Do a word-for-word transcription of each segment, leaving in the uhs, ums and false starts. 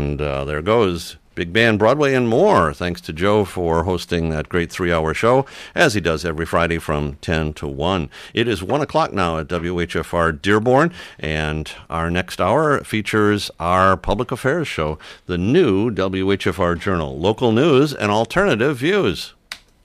And uh, there goes Big Band Broadway and more. Thanks to Joe for hosting that great three-hour show, as he does every Friday from ten to one. It is one o'clock now at W H F R Dearborn, and our next hour features our public affairs show, the new W H F R Journal, local news and alternative views.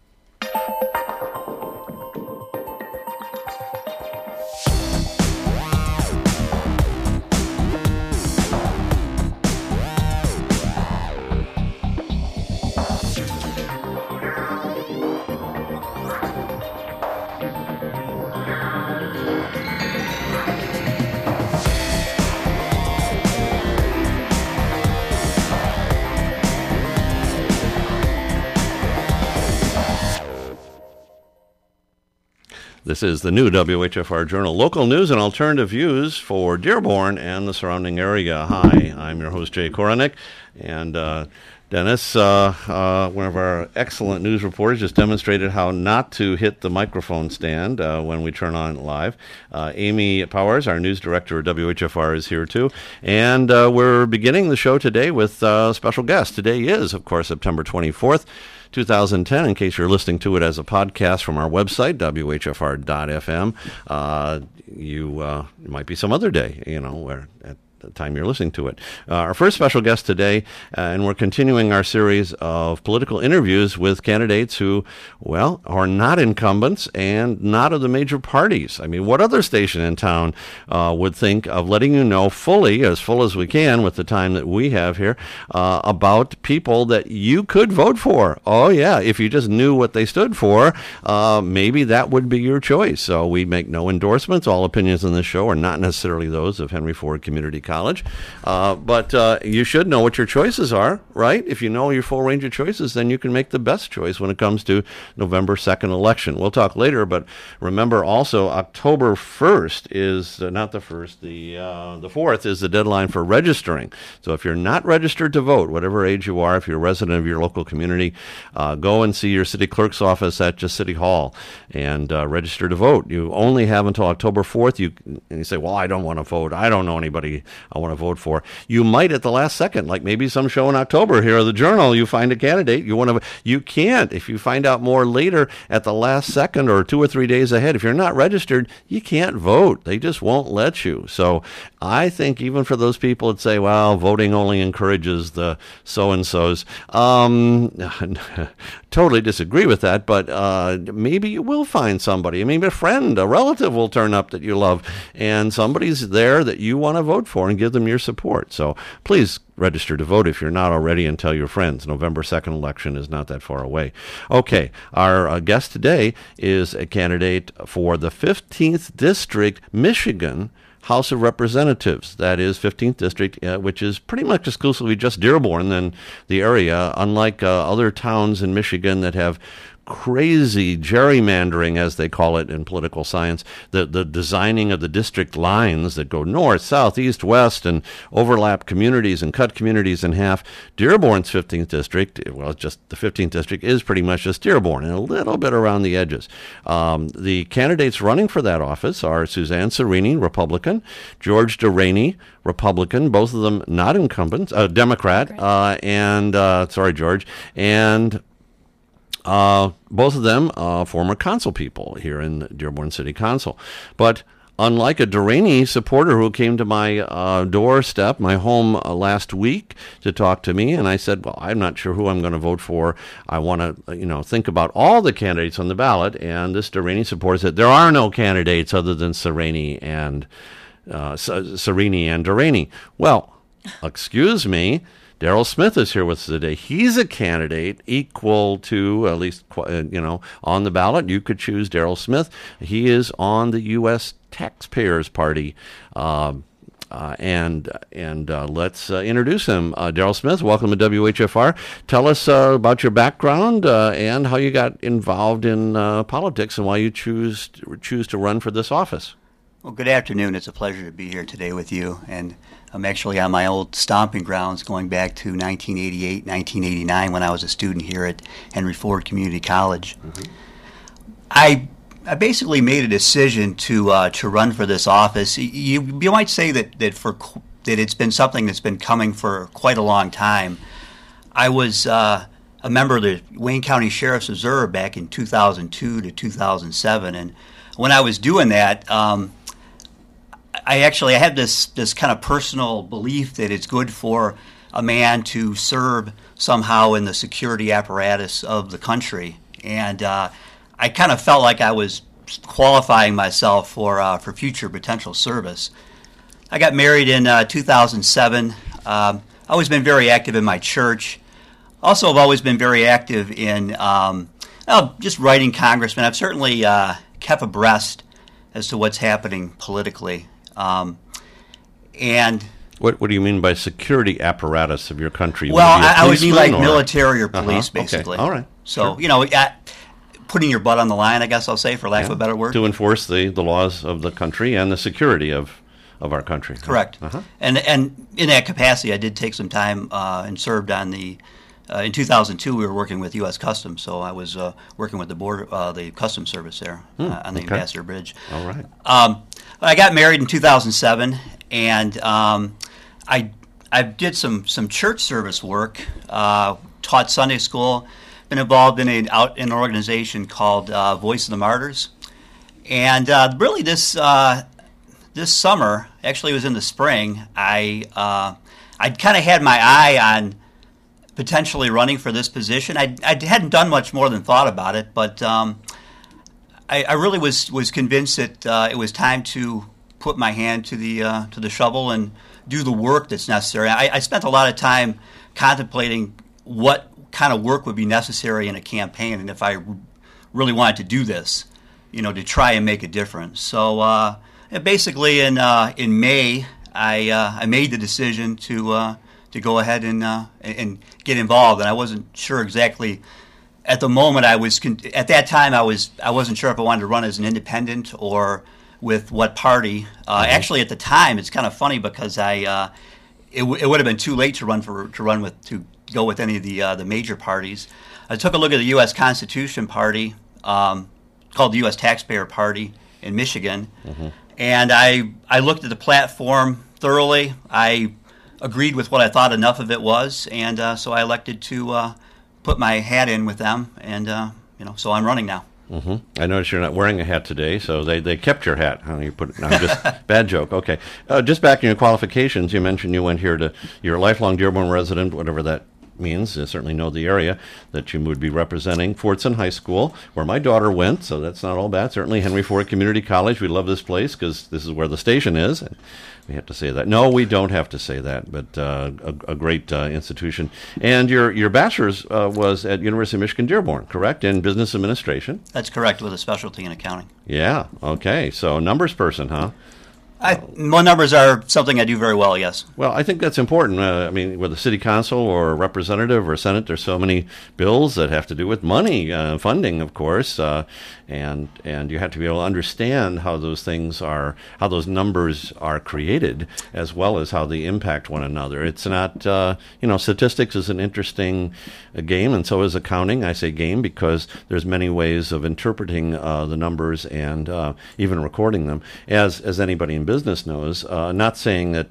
This is the new W H F R Journal, local news and alternative views for Dearborn and the surrounding area. Hi, I'm your host, Jay Koronick, and uh, Dennis, uh, uh, one of our excellent news reporters, just demonstrated how not to hit the microphone stand uh, when we turn on live. Uh, Amy Powers, our news director at W H F R, is here too. And uh, we're beginning the show today with uh, a special guest. Today is, of course, September twenty-fourth. two thousand ten, in case you're listening to it as a podcast from our website, W H F R dot F M. Uh, you, uh, it might be some other day, you know, where at the time you're listening to it. Uh, our first special guest today, uh, and we're continuing our series of political interviews with candidates who, well, are not incumbents and not of the major parties. I mean, what other station in town uh, would think of letting you know fully, as full as we can with the time that we have here, uh, about people that you could vote for? Oh, yeah, if you just knew what they stood for, uh, maybe that would be your choice. So we make no endorsements. All opinions on this show are not necessarily those of Henry Ford Community College, uh, but uh, you should know what your choices are, right? If you know your full range of choices, then you can make the best choice when it comes to November second election. We'll talk later, but remember also October first is, uh, not the first, the uh, the fourth is the deadline for registering. So if you're not registered to vote, whatever age you are, if you're a resident of your local community, uh, go and see your city clerk's office at just City Hall and uh, register to vote. You only have until October fourth. You, and you say, well, I don't want to vote. I don't know anybody I want to vote for. You might at the last second, like maybe some show in October here at the Journal, you find a candidate you want to. You can't. If you find out more later at the last second or two or three days ahead, if you're not registered, you can't vote. They just won't let you. So I think even for those people that say, well, voting only encourages the so-and-sos, um, totally disagree with that, but uh, maybe you will find somebody. Maybe a friend, a relative will turn up that you love, and somebody's there that you want to vote for and give them your support. So please register to vote if you're not already, and tell your friends. November second election is not that far away. Okay, our uh, guest today is a candidate for the fifteenth District, Michigan House of Representatives. That is fifteenth District, uh, which is pretty much exclusively just Dearborn and the area, unlike uh, other towns in Michigan that have crazy gerrymandering, as they call it in political science, the the designing of the district lines that go north, south, east, west, and overlap communities and cut communities in half. Dearborn's fifteenth District, well, just the fifteenth District, is pretty much just Dearborn and a little bit around the edges. Um, the candidates running for that office are Suzanne Cerini, Republican, George DeRaney, Republican, both of them not incumbents, uh, Democrat, uh, and, uh, sorry, George, and Uh, both of them uh, former council people here in Dearborn City Council. But unlike a DeRaney supporter who came to my uh, doorstep, my home uh, last week to talk to me, and I said, well, I'm not sure who I'm going to vote for. I want to, you know, think about all the candidates on the ballot. And this DeRaney supporter said, there are no candidates other than Cerini and uh, Cerini and DeRaney. Well, excuse me. Daryl Smith is here with us today. He's a candidate equal to, at least, you know, on the ballot. You could choose Daryl Smith. He is on the U S Taxpayers Party. Uh, uh, and and uh, let's uh, introduce him. Uh, Daryl Smith, welcome to W H F R. Tell us uh, about your background uh, and how you got involved in uh, politics and why you choose choose to run for this office. Well, good afternoon. It's a pleasure to be here today with you. And I'm actually on my old stomping grounds going back to nineteen eighty-eight, nineteen eighty-nine when I was a student here at Henry Ford Community College. Mm-hmm. I I basically made a decision to uh, to run for this office. You, you might say that, that for that it's been something that's been coming for quite a long time. I was uh, a member of the Wayne County Sheriff's Reserve back in two thousand two to two thousand seven, and when I was doing that, um, I actually I had this this kind of personal belief that it's good for a man to serve somehow in the security apparatus of the country, and uh, I kind of felt like I was qualifying myself for uh, for future potential service. I got married in uh, two thousand seven. Um, I've always been very active in my church. Also, I've always been very active in um, well, just writing congressmen. I've certainly uh, kept abreast as to what's happening politically. Um, and what what do you mean by security apparatus of your country? Well, would I, I would mean like or? military or police, uh-huh. basically. Okay. All right. So, sure. you know, uh, putting your butt on the line, I guess I'll say, for lack yeah. of a better word. To enforce the, the laws of the country and the security of, of our country. Correct. Uh-huh. And and in that capacity, I did take some time uh, and served on the, uh, in two thousand two, we were working with U S Customs, so I was uh, working with the border, uh, the Customs Service there Hmm. uh, on the Okay. Ambassador Bridge. All right. Um, I got married in two thousand seven, and um, I I did some, some church service work, uh, taught Sunday school, been involved in, a, out, in an organization called uh, Voice of the Martyrs. And uh, really this uh, this summer, actually it was in the spring, I, uh, I'd kind of had my eye on potentially running for this position. I, I hadn't done much more than thought about it, but um, I, I really was, was convinced that uh, it was time to put my hand to the uh, to the shovel and do the work that's necessary. I, I spent a lot of time contemplating what kind of work would be necessary in a campaign, and if I really wanted to do this, you know, to try and make a difference. So uh, basically, in uh, in May, I uh, I made the decision to uh, to go ahead and uh, and get involved, and I wasn't sure exactly. At the moment, I was con- at that time I was I wasn't sure if I wanted to run as an independent or with what party. Uh, Mm-hmm. Actually, at the time, it's kind of funny because I uh, it, w- it would have been too late to run for to run with to go with any of the uh, the major parties. I took a look at the U S Constitution Party, um, called the U S Taxpayer Party in Michigan, mm-hmm. and I I looked at the platform thoroughly. I agreed with what I thought enough of it was, and uh, so I elected to uh, put my hat in with them, and uh, you know, so I'm running now. Mm-hmm. I noticed you're not wearing a hat today, so they, they kept your hat. Huh? You put it, no, just bad joke. Okay, uh, just back in your qualifications, you mentioned you went here to. You're a lifelong Dearborn resident, whatever that means. I certainly know the area that you would be representing. Fordson High School, where my daughter went, so that's not all bad. Certainly Henry Ford Community College. We love this place because this is where the station is. We have to say that. No, we don't have to say that, but uh, a, a great uh, institution. And your your bachelor's uh, was at University of Michigan Dearborn, correct, in business administration? That's correct, with a specialty in accounting. Yeah, okay. So numbers person, huh? I, my numbers are something I do very well, yes. Well, I think that's important. Uh, I mean, with a city council or a representative or senate, there's so many bills that have to do with money, uh, funding, of course, uh, and and you have to be able to understand how those things are, how those numbers are created, as well as how they impact one another. It's not, uh, you know, statistics is an interesting uh, game, and so is accounting. I say game because there's many ways of interpreting uh, the numbers and uh, even recording them, as as anybody in business knows. Uh, not saying that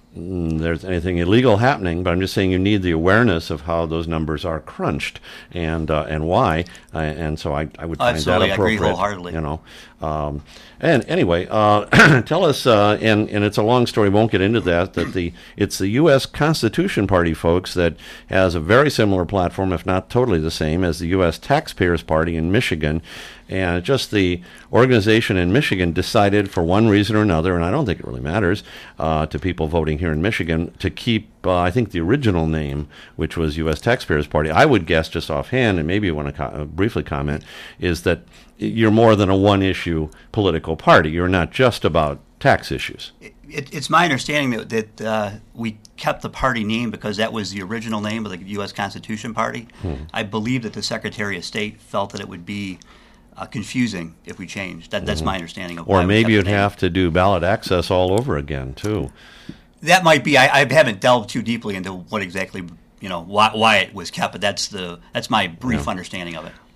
mm, there's anything illegal happening, but I'm just saying you need the awareness of how those numbers are crunched and uh, and why. Uh, and so I, I would find Absolutely, that I agree appropriate. wholeheartedly. You know. Um, and anyway, uh, tell us, uh, and, and it's a long story, won't get into that, that the it's the U S Constitution Party, folks, that has a very similar platform, if not totally the same, as the U S Taxpayers Party in Michigan. And just the organization in Michigan decided for one reason or another, and I don't think it really matters uh, to people voting here in Michigan, to keep, uh, I think, the original name, which was U S Taxpayers Party. I would guess just offhand, and maybe you want to co- uh, briefly comment, is that you're more than a one-issue political party. You're not just about tax issues. It, it's my understanding that, that uh, we kept the party name because that was the original name of the U S Constitution Party. Hmm. I believe that the Secretary of State felt that it would be uh, confusing if we changed. That, that's mm-hmm. my understanding of. Or why maybe we you'd kept the name. have to do ballot access all over again too. That might be. I, I haven't delved too deeply into what exactly, you know, why, why it was kept, but that's the that's my brief yeah. understanding of it.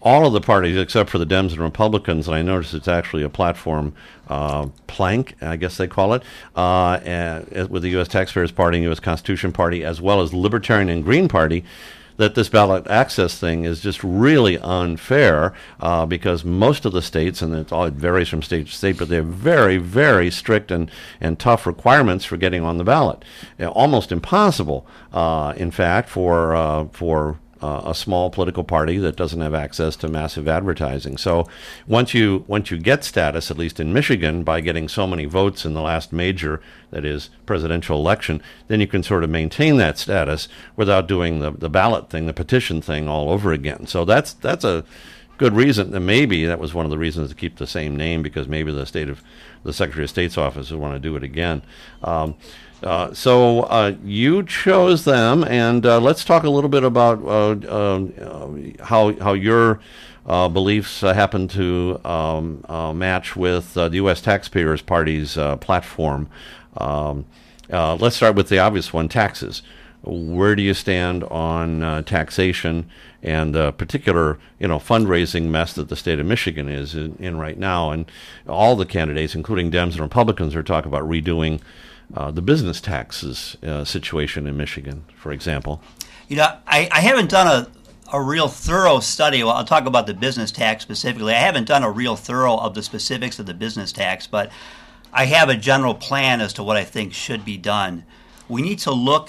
all of the parties except for the Dems and Republicans, and I noticed it's actually a platform uh, plank, I guess they call it, uh, and, with the U S Taxpayers Party and U S Constitution Party, as well as Libertarian and Green Party, that this ballot access thing is just really unfair uh, because most of the states, and it all it varies from state to state, but they have very, very strict and, and tough requirements for getting on the ballot. Uh, almost impossible, uh, in fact, for uh, for uh, a small political party that doesn't have access to massive advertising. So once you once you get status, at least in Michigan, by getting so many votes in the last major, that is, presidential election, then you can sort of maintain that status without doing the, the ballot thing, the petition thing all over again. So that's that's a good reason, and maybe that was one of the reasons to keep the same name, because maybe the state of the Secretary of State's office would want to do it again. Um, uh, so uh, you chose them, and uh, let's talk a little bit about uh, uh, how how your Uh, beliefs uh, happen to um, uh, match with uh, the U S Taxpayers Party's uh, platform. Um, uh, let's start with the obvious one, taxes. Where do you stand on uh, taxation and the particular, you know, fundraising mess that the state of Michigan is in, in right now? And all the candidates, including Dems and Republicans, are talking about redoing uh, the business taxes uh, situation in Michigan, for example. You know, I, I haven't done a a real thorough study. Well, I'll talk about the business tax specifically. I haven't done a real thorough of the specifics of the business tax, but I have a general plan as to what I think should be done. We need to look,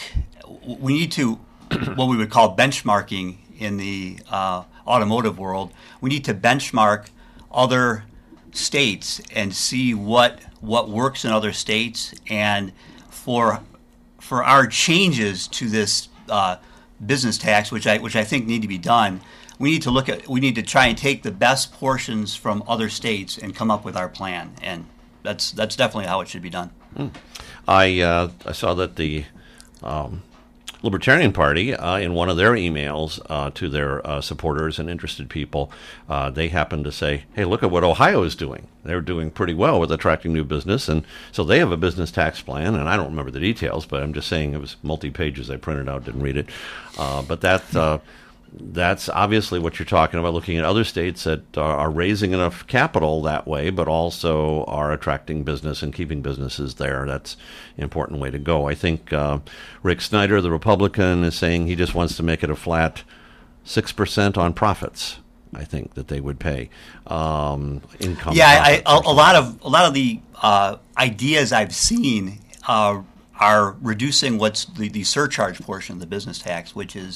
we need to, what we would call benchmarking in the uh, automotive world. We need to benchmark other states and see what what works in other states, and for for our changes to this uh, business tax, which I which I think need to be done, we need to look at we need to try and take the best portions from other states and come up with our plan, and that's that's definitely how it should be done. Mm. I uh, I saw that the um, Libertarian Party, uh, in one of their emails uh, to their uh, supporters and interested people, uh, they happened to say, hey, look at what Ohio is doing. They're doing pretty well with attracting new business, and so they have a business tax plan, and I don't remember the details, but I'm just saying it was multi-pages. I printed out, didn't read it. Uh, but that uh, that's obviously what you're talking about, looking at other states that are, are raising enough capital that way, but also are attracting business and keeping businesses there. That's an important way to go. I think uh, Rick Snyder, the Republican, is saying he just wants to make it a flat six percent on profits, I think, that they would pay. Um, income. Yeah, I, a, a lot of a lot of the uh, ideas I've seen uh, are reducing what's the, the surcharge portion of the business tax, which is,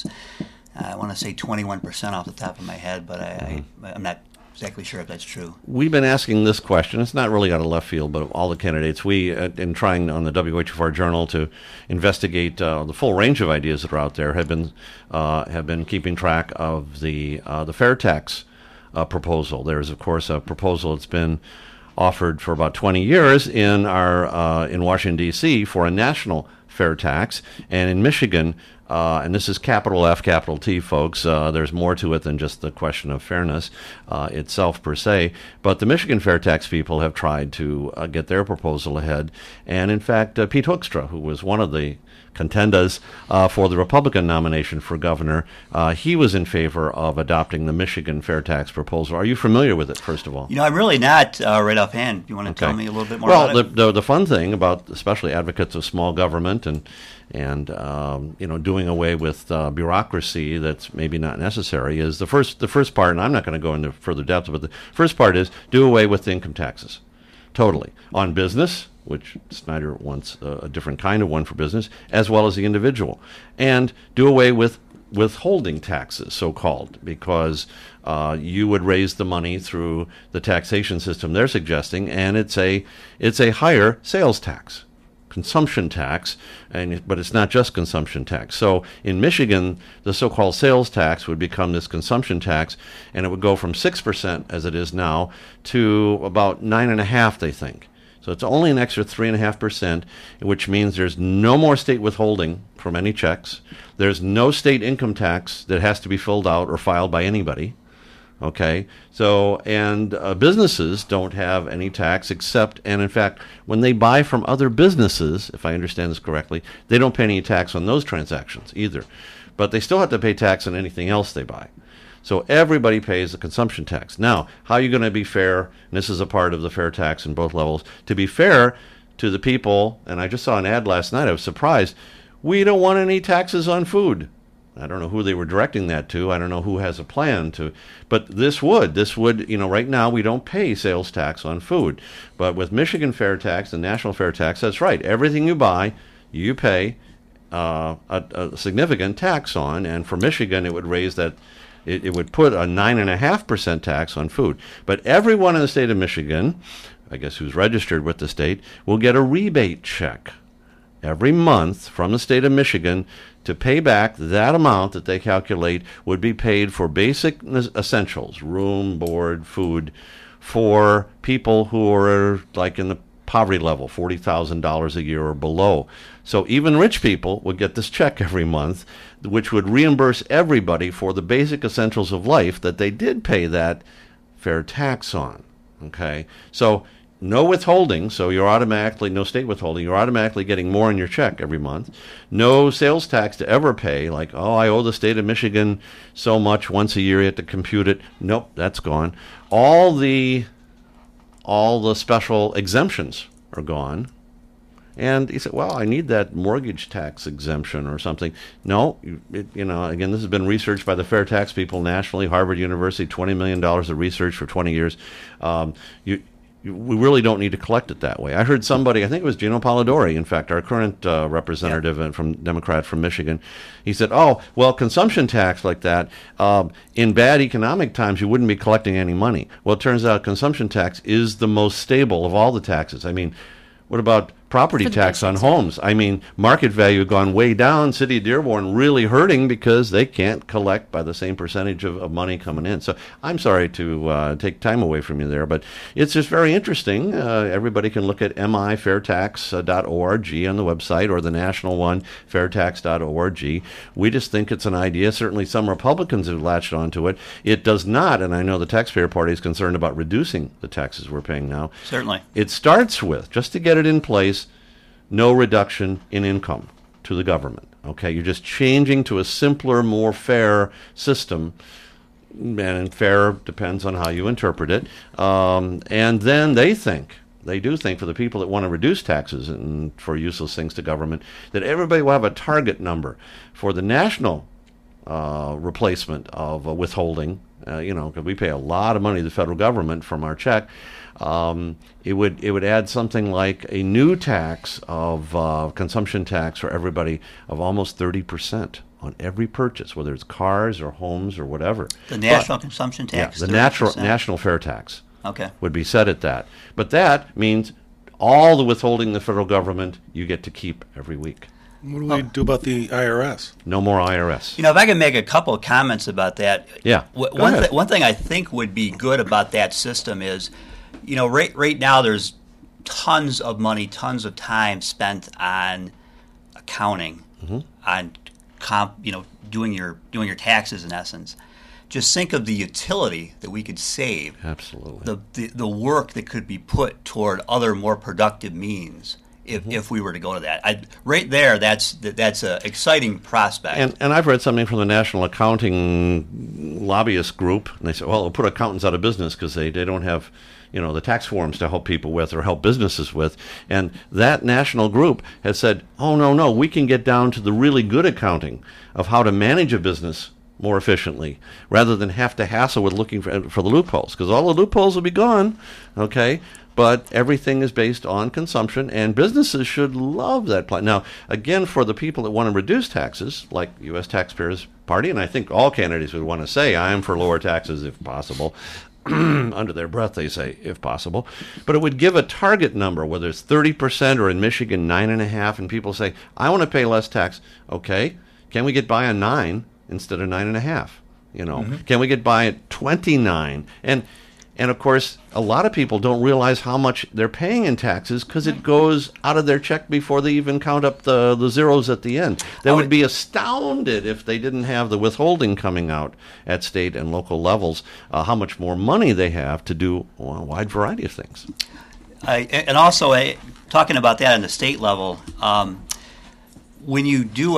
I want to say twenty-one percent off the top of my head, but I, mm-hmm. I, I'm not exactly sure if that's true. We've been asking this question. It's not really out of left field, but of all the candidates, we, uh, in trying on the W H F R Journal to investigate uh, the full range of ideas that are out there, have been uh, have been keeping track of the uh, the fair tax uh, proposal. There's, of course, a proposal that's been offered for about twenty years in our uh, in Washington, D C for a national fair tax, and in Michigan. Uh, and this is capital F, capital T, folks. Uh, there's more to it than just the question of fairness uh, itself per se. But the Michigan fair tax people have tried to uh, get their proposal ahead. And in fact, uh, Pete Hoekstra, who was one of the contenders uh, for the Republican nomination for governor, uh, he was in favor of adopting the Michigan fair tax proposal. Are you familiar with it, first of all? You know, I'm really not uh, right offhand. You want to okay. tell me a little bit more well, about the, it? Well, the, the fun thing about especially advocates of small government and and um, you know, doing away with uh, bureaucracy that's maybe not necessary is the first the first part, and I'm not going to go into further depth, but the first part is do away with the income taxes, totally, on business, which Snyder wants a, a different kind of one for business, as well as the individual, and do away with withholding taxes, so-called, because uh, you would raise the money through the taxation system they're suggesting, and it's a it's a higher sales tax. Consumption tax, and but it's not just consumption tax. So in Michigan, the so-called sales tax would become this consumption tax, and it would go from six percent as it is now to about nine and a half, they think. So it's only an extra three and a half percent, which means there's no more state withholding from any checks. There's no state income tax that has to be filled out or filed by anybody. Okay, so, and uh, businesses don't have any tax except, and in fact, when they buy from other businesses, if I understand this correctly, they don't pay any tax on those transactions either. But they still have to pay tax on anything else they buy. So everybody pays the consumption tax. Now, how are you going to be fair, and this is a part of the fair tax in both levels, to be fair to the people, and I just saw an ad last night, I was surprised, we don't want any taxes on food. I don't know who they were directing that to. I don't know who has a plan to. But this would. This would, you know, right now we don't pay sales tax on food. But with Michigan fair tax and national fair tax, that's right. Everything you buy, you pay uh, a, a significant tax on. And for Michigan, it would raise that, it, it would put a nine point five percent tax on food. But everyone in the state of Michigan, I guess who's registered with the state, will get a rebate check every month from the state of Michigan to pay back that amount that they calculate would be paid for basic essentials, room, board, food, for people who are like in the poverty level, forty thousand dollars a year or below. So even rich people would get this check every month, which would reimburse everybody for the basic essentials of life that they did pay that fair tax on. Okay, so no withholding, so you're automatically, no state withholding, you're automatically getting more in your check every month. No sales tax to ever pay, like, oh, I owe the state of Michigan so much once a year, you have to compute it. Nope, that's gone. All the, all the special exemptions are gone. And he said, well, I need that mortgage tax exemption or something. No, it, you know, again, this has been researched by the fair tax people nationally, Harvard University, twenty million dollars of research for twenty years. Um, you, we really don't need to collect it that way. I heard somebody, I think it was Gino Polidori, in fact, our current uh, representative yeah. from Democrat from Michigan, he said, oh, well, consumption tax like that, um, in bad economic times, you wouldn't be collecting any money. Well, it turns out consumption tax is the most stable of all the taxes. I mean, what about property tax on homes? I mean, market value gone way down. City of Dearborn really hurting because they can't collect by the same percentage of, of money coming in. So I'm sorry to uh, take time away from you there, but it's just very interesting. Uh, everybody can look at m i fair tax dot org on the website, or the national one, fair tax dot org. We just think it's an idea. Certainly some Republicans have latched onto it. It does not, and I know the Taxpayer Party is concerned about reducing the taxes we're paying now. Certainly. It starts with, just to get it in place, no reduction in income to the government. Okay, you're just changing to a simpler, more fair system, and fair depends on how you interpret it. Um, and then they think, they do think, for the people that want to reduce taxes and for useless things to government, that everybody will have a target number for the national uh, replacement of uh, withholding. Uh, you know, because we pay a lot of money to the federal government from our check. Um, it would it would add something like a new tax of uh, consumption tax for everybody of almost thirty percent on every purchase, whether it's cars or homes or whatever. The national but, consumption tax? Yeah, the natural, national fair tax okay. would be set at that. But that means all the withholding the federal government you get to keep every week. What do we oh. do about the I R S? No more I R S. You know, if I can make a couple of comments about that. Yeah. W- one, th- one thing I think would be good about that system is, you know, right right now there's tons of money, tons of time spent on accounting, mm-hmm. on comp, you know, doing your doing your taxes in essence. Just think of the utility that we could save. Absolutely. The the, the work that could be put toward other more productive means. If, mm-hmm. if we were to go to that, I, right there, that's that's an exciting prospect. And and I've read something from the National Accounting Lobbyist Group, and they say, well, it'll put accountants out of business because they, they don't have, you know, the tax forms to help people with or help businesses with. And that national group has said, oh, no, no, we can get down to the really good accounting of how to manage a business more efficiently, rather than have to hassle with looking for, for the loopholes, because all the loopholes will be gone, okay? But everything is based on consumption, and businesses should love that plan. Now, again, for the people that want to reduce taxes, like U S Taxpayers Party, and I think all candidates would want to say, I am for lower taxes if possible. Under their breath, they say, if possible. But it would give a target number, whether it's thirty percent or in Michigan, nine and a half, and people say, I want to pay less tax. Okay, can we get by on nine instead of nine and a half? You know, mm-hmm. Can we get by at twenty-nine? And And, of course, a lot of people don't realize how much they're paying in taxes because it goes out of their check before they even count up the, the zeros at the end. They would be astounded if they didn't have the withholding coming out at state and local levels, uh, how much more money they have to do well, a wide variety of things. Uh, and also, uh, talking about that on the state level, um, when you do a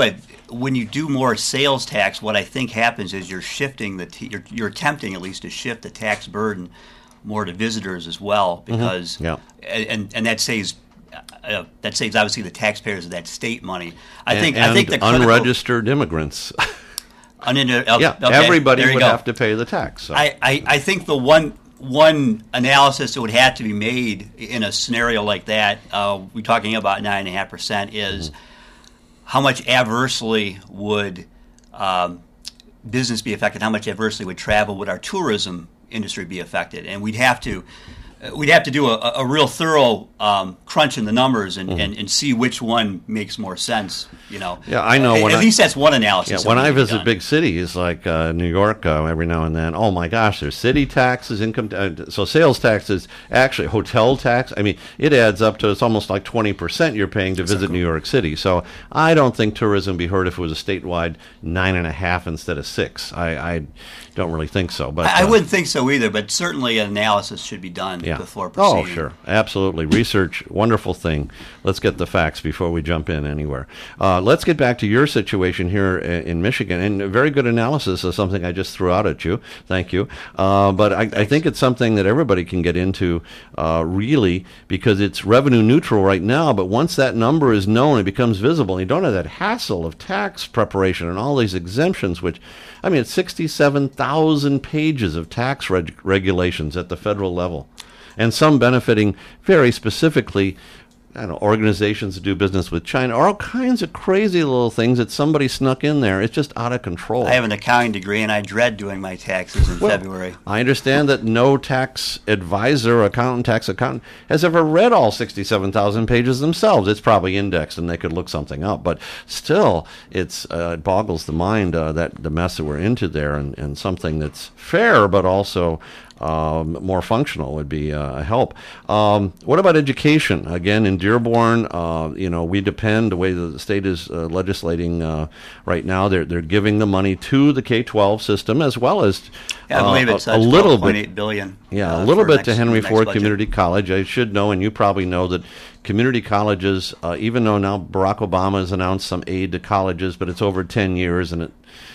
when you do more sales tax, what I think happens is you're shifting the t- you're, you're attempting at least to shift the tax burden more to visitors as well, because mm-hmm. yeah. and and that saves uh, that saves obviously the taxpayers of that state money. I and, think and I think the critical, unregistered immigrants. uninter- uh, yeah, okay, everybody would go. have to pay the tax. So. I, I, I think the one one analysis that would have to be made in a scenario like that, uh, we're talking about nine and a half percent, is mm-hmm. how much adversely would um, business be affected? How much adversely would travel? Would our tourism industry be affected? And we'd have to we'd have to do a, a real thorough um, crunch in the numbers and, mm-hmm. and, and see which one makes more sense. You know. Yeah, I know. At, when at I, least that's one analysis. Yeah, when I visit big cities like uh, New York uh, every now and then, oh my gosh, there's city taxes, income, uh, so sales taxes, actually hotel tax. I mean, it adds up to it's almost like twenty percent you're paying to visit New York City. So I don't think tourism would be hurt if it was a statewide nine and a half instead of six. I, I don't really think so. But I, I uh, wouldn't think so either. But certainly an analysis should be done yeah. before proceeding. Oh, sure, absolutely. Research, wonderful thing. Let's get the facts before we jump in anywhere. Uh, let's get back to your situation here in Michigan, and a very good analysis of something I just threw out at you. Thank you. Uh, but I, I think it's something that everybody can get into, uh, really, because it's revenue neutral right now. But once that number is known, it becomes visible, and you don't have that hassle of tax preparation and all these exemptions, which, I mean, it's sixty-seven thousand pages of tax reg- regulations at the federal level, and some benefiting very specifically, I don't know, organizations that do business with China, or all kinds of crazy little things that somebody snuck in there. It's just out of control. I have an accounting degree, and I dread doing my taxes in well, February. I understand that no tax advisor, accountant, tax accountant has ever read all sixty-seven thousand pages themselves. It's probably indexed, and they could look something up. But still, it's uh, it boggles the mind uh, that the mess that we're into there, and, and something that's fair, but also Um, more functional would be uh, a help. Um, what about education? Again, in Dearborn, uh, you know, we depend, the way the state is uh, legislating uh, right now, they're they're giving the money to the K twelve system, as well as yeah, I believe uh, it's a, a little bit, eight billion. Yeah, uh, a little bit next, to Henry Ford budget. Community College. I should know, and you probably know, that community colleges, uh, even though now Barack Obama has announced some aid to colleges, but it's over ten years, and it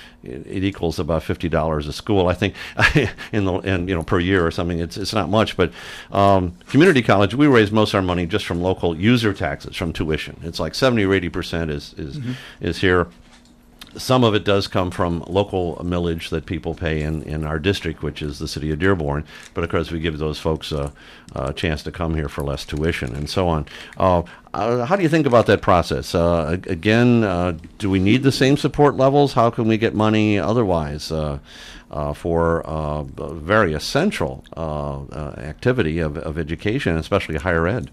it equals about fifty dollars a school, I think, in the in, you know per year or something. It's it's not much, but um, community college, we raise most of our money just from local user taxes, from tuition. It's like seventy or eighty percent is is mm-hmm. is here. Some of it does come from local millage that people pay in, in our district, which is the city of Dearborn. But of course, we give those folks a, a chance to come here for less tuition and so on. Uh, uh, how do you think about that process? Uh, again, uh, do we need the same support levels? How can we get money otherwise uh, uh, for uh, a very essential uh, uh, activity of, of education, especially higher ed?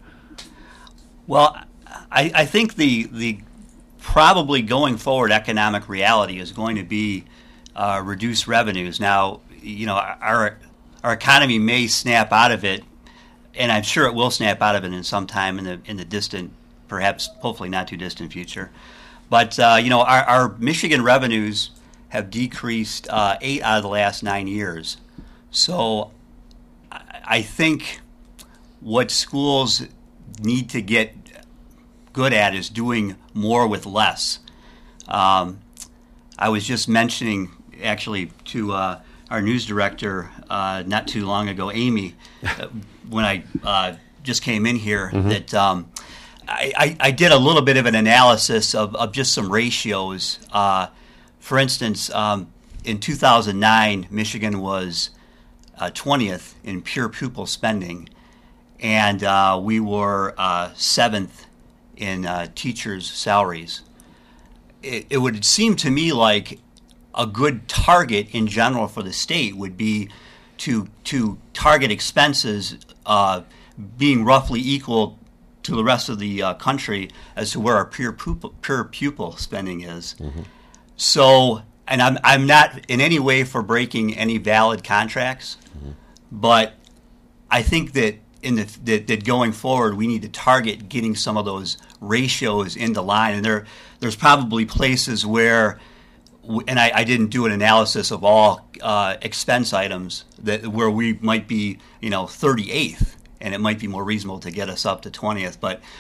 Well, I, I think the the probably going forward economic reality is going to be uh, reduced revenues. Now, you know, our our economy may snap out of it, and I'm sure it will snap out of it in some time in the in the distant, perhaps hopefully not too distant future. But uh, you know, our, our Michigan revenues have decreased uh, eight out of the last nine years. So I, I think what schools need to get good at is doing more with less. Um, I was just mentioning, actually, to uh, our news director uh, not too long ago, Amy, uh, when I uh, just came in here, mm-hmm. that um, I, I, I did a little bit of an analysis of, of just some ratios. Uh, for instance, um, in two thousand nine, Michigan was uh, twentieth in pure pupil spending, and uh, we were uh, seventh in uh, teachers' salaries. It, it would seem to me like a good target in general for the state would be to to target expenses uh, being roughly equal to the rest of the uh, country as to where our pure pupil, pure pupil spending is. Mm-hmm. So, and I'm I'm not in any way for breaking any valid contracts, mm-hmm. but I think that in the that, that going forward, we need to target getting some of those ratios into line. And there, there's probably places where, and I, I didn't do an analysis of all uh, expense items that where we might be, you know, thirty-eighth, and it might be more reasonable to get us up to twentieth. But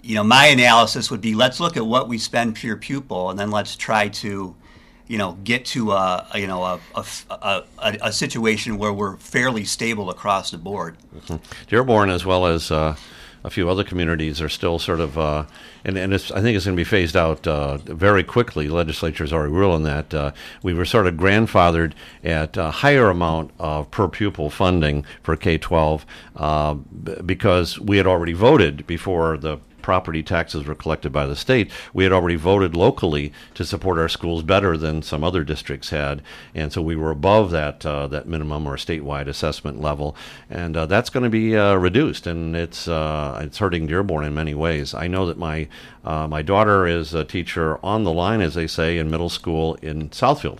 you know, my analysis would be, let's look at what we spend per pupil, and then let's try to, you know, get to a, a you know a a, a a situation where we're fairly stable across the board. Mm-hmm. Dearborn, as well as uh, a few other communities, are still sort of, uh, and, and it's, I think it's going to be phased out uh, very quickly. The legislature's already ruled on that. Uh, we were sort of grandfathered at a higher amount of per pupil funding for K twelve uh, b- because we had already voted before the property taxes were collected by the state. We had already voted locally to support our schools better than some other districts had, and so we were above that uh, that minimum or statewide assessment level, and uh, that's going to be uh, reduced, and it's uh, it's hurting Dearborn in many ways. I know that my uh, my daughter is a teacher on the line, as they say, in middle school in Southfield.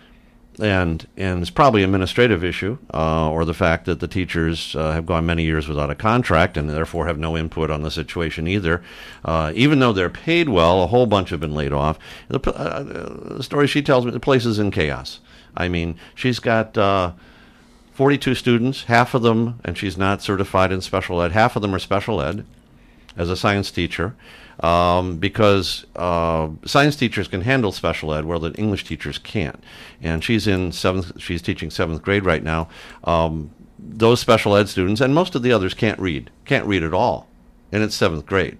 And and it's probably an administrative issue, uh, or the fact that the teachers uh, have gone many years without a contract and therefore have no input on the situation either. Uh, even though they're paid well, a whole bunch have been laid off. The, uh, the story she tells me, the place is in chaos. I mean, she's got uh, forty-two students, half of them, and she's not certified in special ed, half of them are special ed as a science teacher. Um, because uh, science teachers can handle special ed, where the English teachers can't. And she's in seventh. She's teaching seventh grade right now. Um, those special ed students and most of the others can't read, can't read at all, and it's seventh grade.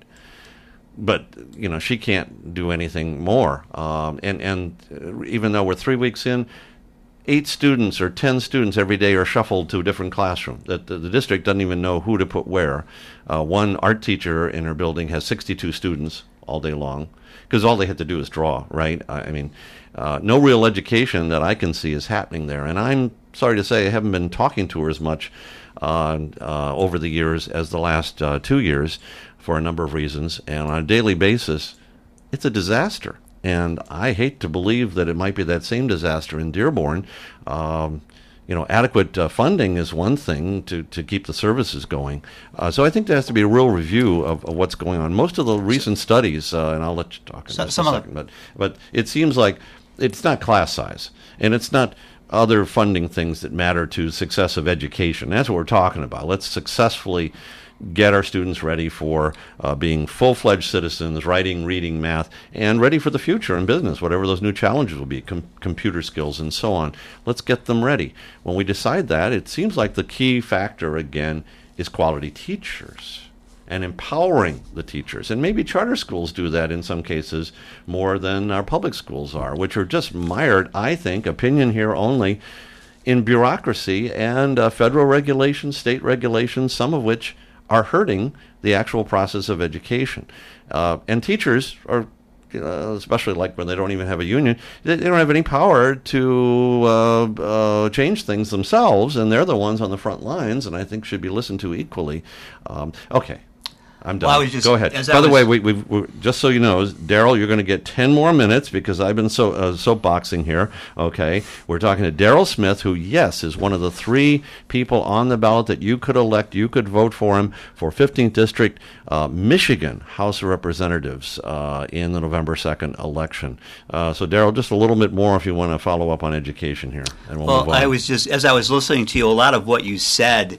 But you know, she can't do anything more. Um, and and even though we're three weeks in, eight students or ten students every day are shuffled to a different classroom. That the, the district doesn't even know who to put where. Uh, one art teacher in her building has sixty-two students all day long because all they have to do is draw, right? I, I mean, uh, no real education that I can see is happening there. And I'm sorry to say I haven't been talking to her as much uh, uh, over the years as the last uh, two years for a number of reasons. And on a daily basis, it's a disaster. And I hate to believe that it might be that same disaster in Dearborn. Um, you know, adequate uh, funding is one thing to, to keep the services going. Uh, so I think there has to be a real review of, of what's going on. Most of the recent studies, uh, and I'll let you talk in so, just a second, but, but it seems like it's not class size, and it's not other funding things that matter to success of education. That's what we're talking about. Let's successfully get our students ready for uh, being full-fledged citizens, writing, reading, math, and ready for the future in business, whatever those new challenges will be, com- computer skills and so on. Let's get them ready. When we decide that, it seems like the key factor, again, is quality teachers and empowering the teachers. And maybe charter schools do that in some cases more than our public schools are, which are just mired, I think, opinion here only, in bureaucracy and uh, federal regulations, state regulations, some of which are hurting the actual process of education. Uh, and teachers are, uh, especially like when they don't even have a union, they, they don't have any power to uh, uh, change things themselves, and they're the ones on the front lines, and I think should be listened to equally. Um, okay. I'm done. Well, I was just, Go ahead. By the way, we, we've, we just so you know, Daryl, you're going to get ten more minutes because I've been so uh, soapboxing here. Okay, we're talking to Daryl Smith, who, yes, is one of the three people on the ballot that you could elect. You could vote for him for fifteenth District, uh, Michigan House of Representatives uh, in the November second election. Uh, so, Daryl, just a little bit more if you want to follow up on education here, and we'll, well move on. I was just as I was listening to you, a lot of what you said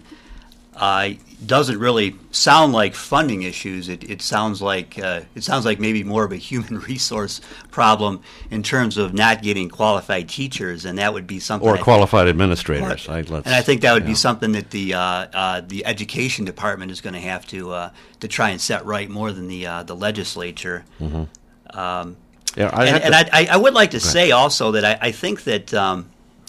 Uh, doesn't really sound like funding issues. It, it sounds like uh, it sounds like maybe more of a human resource problem in terms of not getting qualified teachers, and that would be something. Or I qualified think, administrators. or, I, let's, and I think that would yeah. be something that the uh, uh, the education department is going to have to uh, to try and set right more than the uh, the legislature. Mm-hmm. Um, yeah, I and and I, I would like to say also that I, I think that. Um,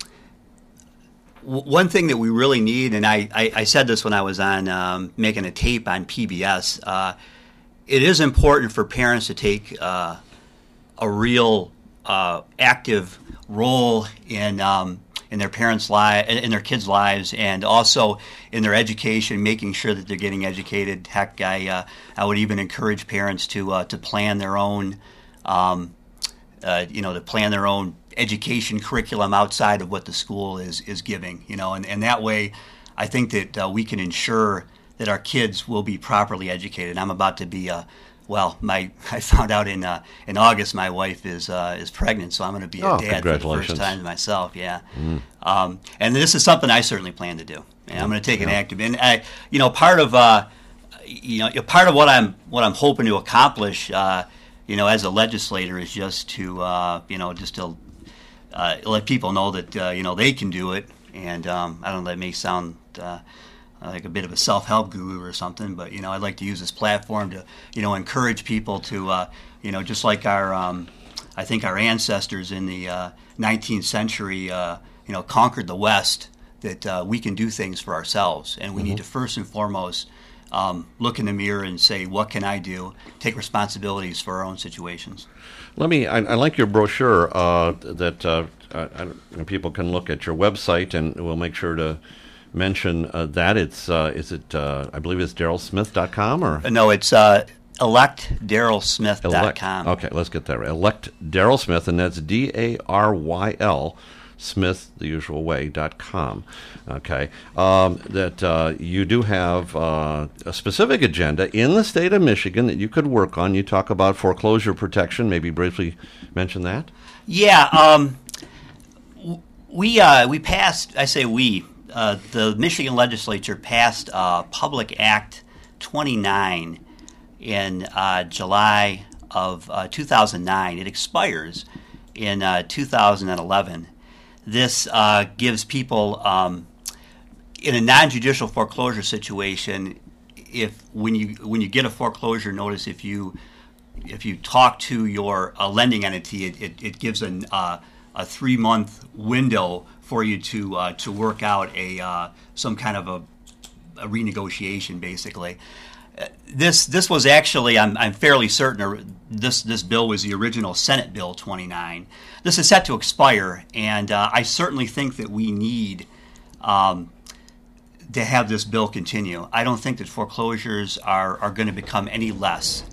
One thing that we really need, and I, I, I said this when I was on um, making a tape on P B S, uh, it is important for parents to take uh, a real uh, active role in um, in their parents' lives, in their kids' lives, and also in their education, making sure that they're getting educated. Heck, I uh, I would even encourage parents to uh, to plan their own, um, uh, you know, to plan their own education curriculum outside of what the school is is giving, you know, and, and that way I think that uh, we can ensure that our kids will be properly educated. I'm about to be, uh, well, my I found out in uh, in August my wife is uh, is pregnant, so I'm going to be a oh, dad for the first time myself, yeah. Mm. Um, and this is something I certainly plan to do. And I'm going to take yeah. an active, and I, you know, part of, uh, you know, part of what I'm what I'm hoping to accomplish, uh, you know, as a legislator, is just to, uh, you know, just to uh, let people know that uh, you know they can do it. And um, I don't know, that may sound uh, like a bit of a self-help guru or something, but you know, I'd like to use this platform to, you know, encourage people to, uh, you know, just like our, um, I think our ancestors in the uh, nineteenth century, uh, you know, conquered the West. That uh, we can do things for ourselves, and we mm-hmm. need to first and foremost um, look in the mirror and say, what can I do? Take responsibilities for our own situations. Let me, I, I like your brochure uh, that uh, I, I, you know, people can look at your website, and we'll make sure to mention uh, that. It's, uh, is it, uh, I believe it's daryl smith dot com or? Uh, no, it's uh, elect daryl smith dot com. Okay, let's get that right. Elect Daryl Smith, and that's D A R Y L Smith, the usual way, dot com. Okay. Um, that uh, you do have uh, a specific agenda in the state of Michigan that you could work on. You talk about foreclosure protection. Maybe briefly mention that. Yeah. Um, we uh, we passed, I say we, uh, the Michigan legislature passed uh, Public Act twenty-nine in uh, July of uh, two thousand nine. It expires in uh, two thousand eleven. This uh, gives people, um, in a non-judicial foreclosure situation, if when you when you get a foreclosure notice, if you if you talk to your uh, lending entity, it, it, it gives an, uh, a three month window for you to uh, to work out a uh, some kind of a, a renegotiation, basically. This this was actually, I'm I'm fairly certain, this this bill was the original Senate Bill twenty-nine. This is set to expire, and uh, I certainly think that we need um, to have this bill continue. I don't think that foreclosures are, are going to become any less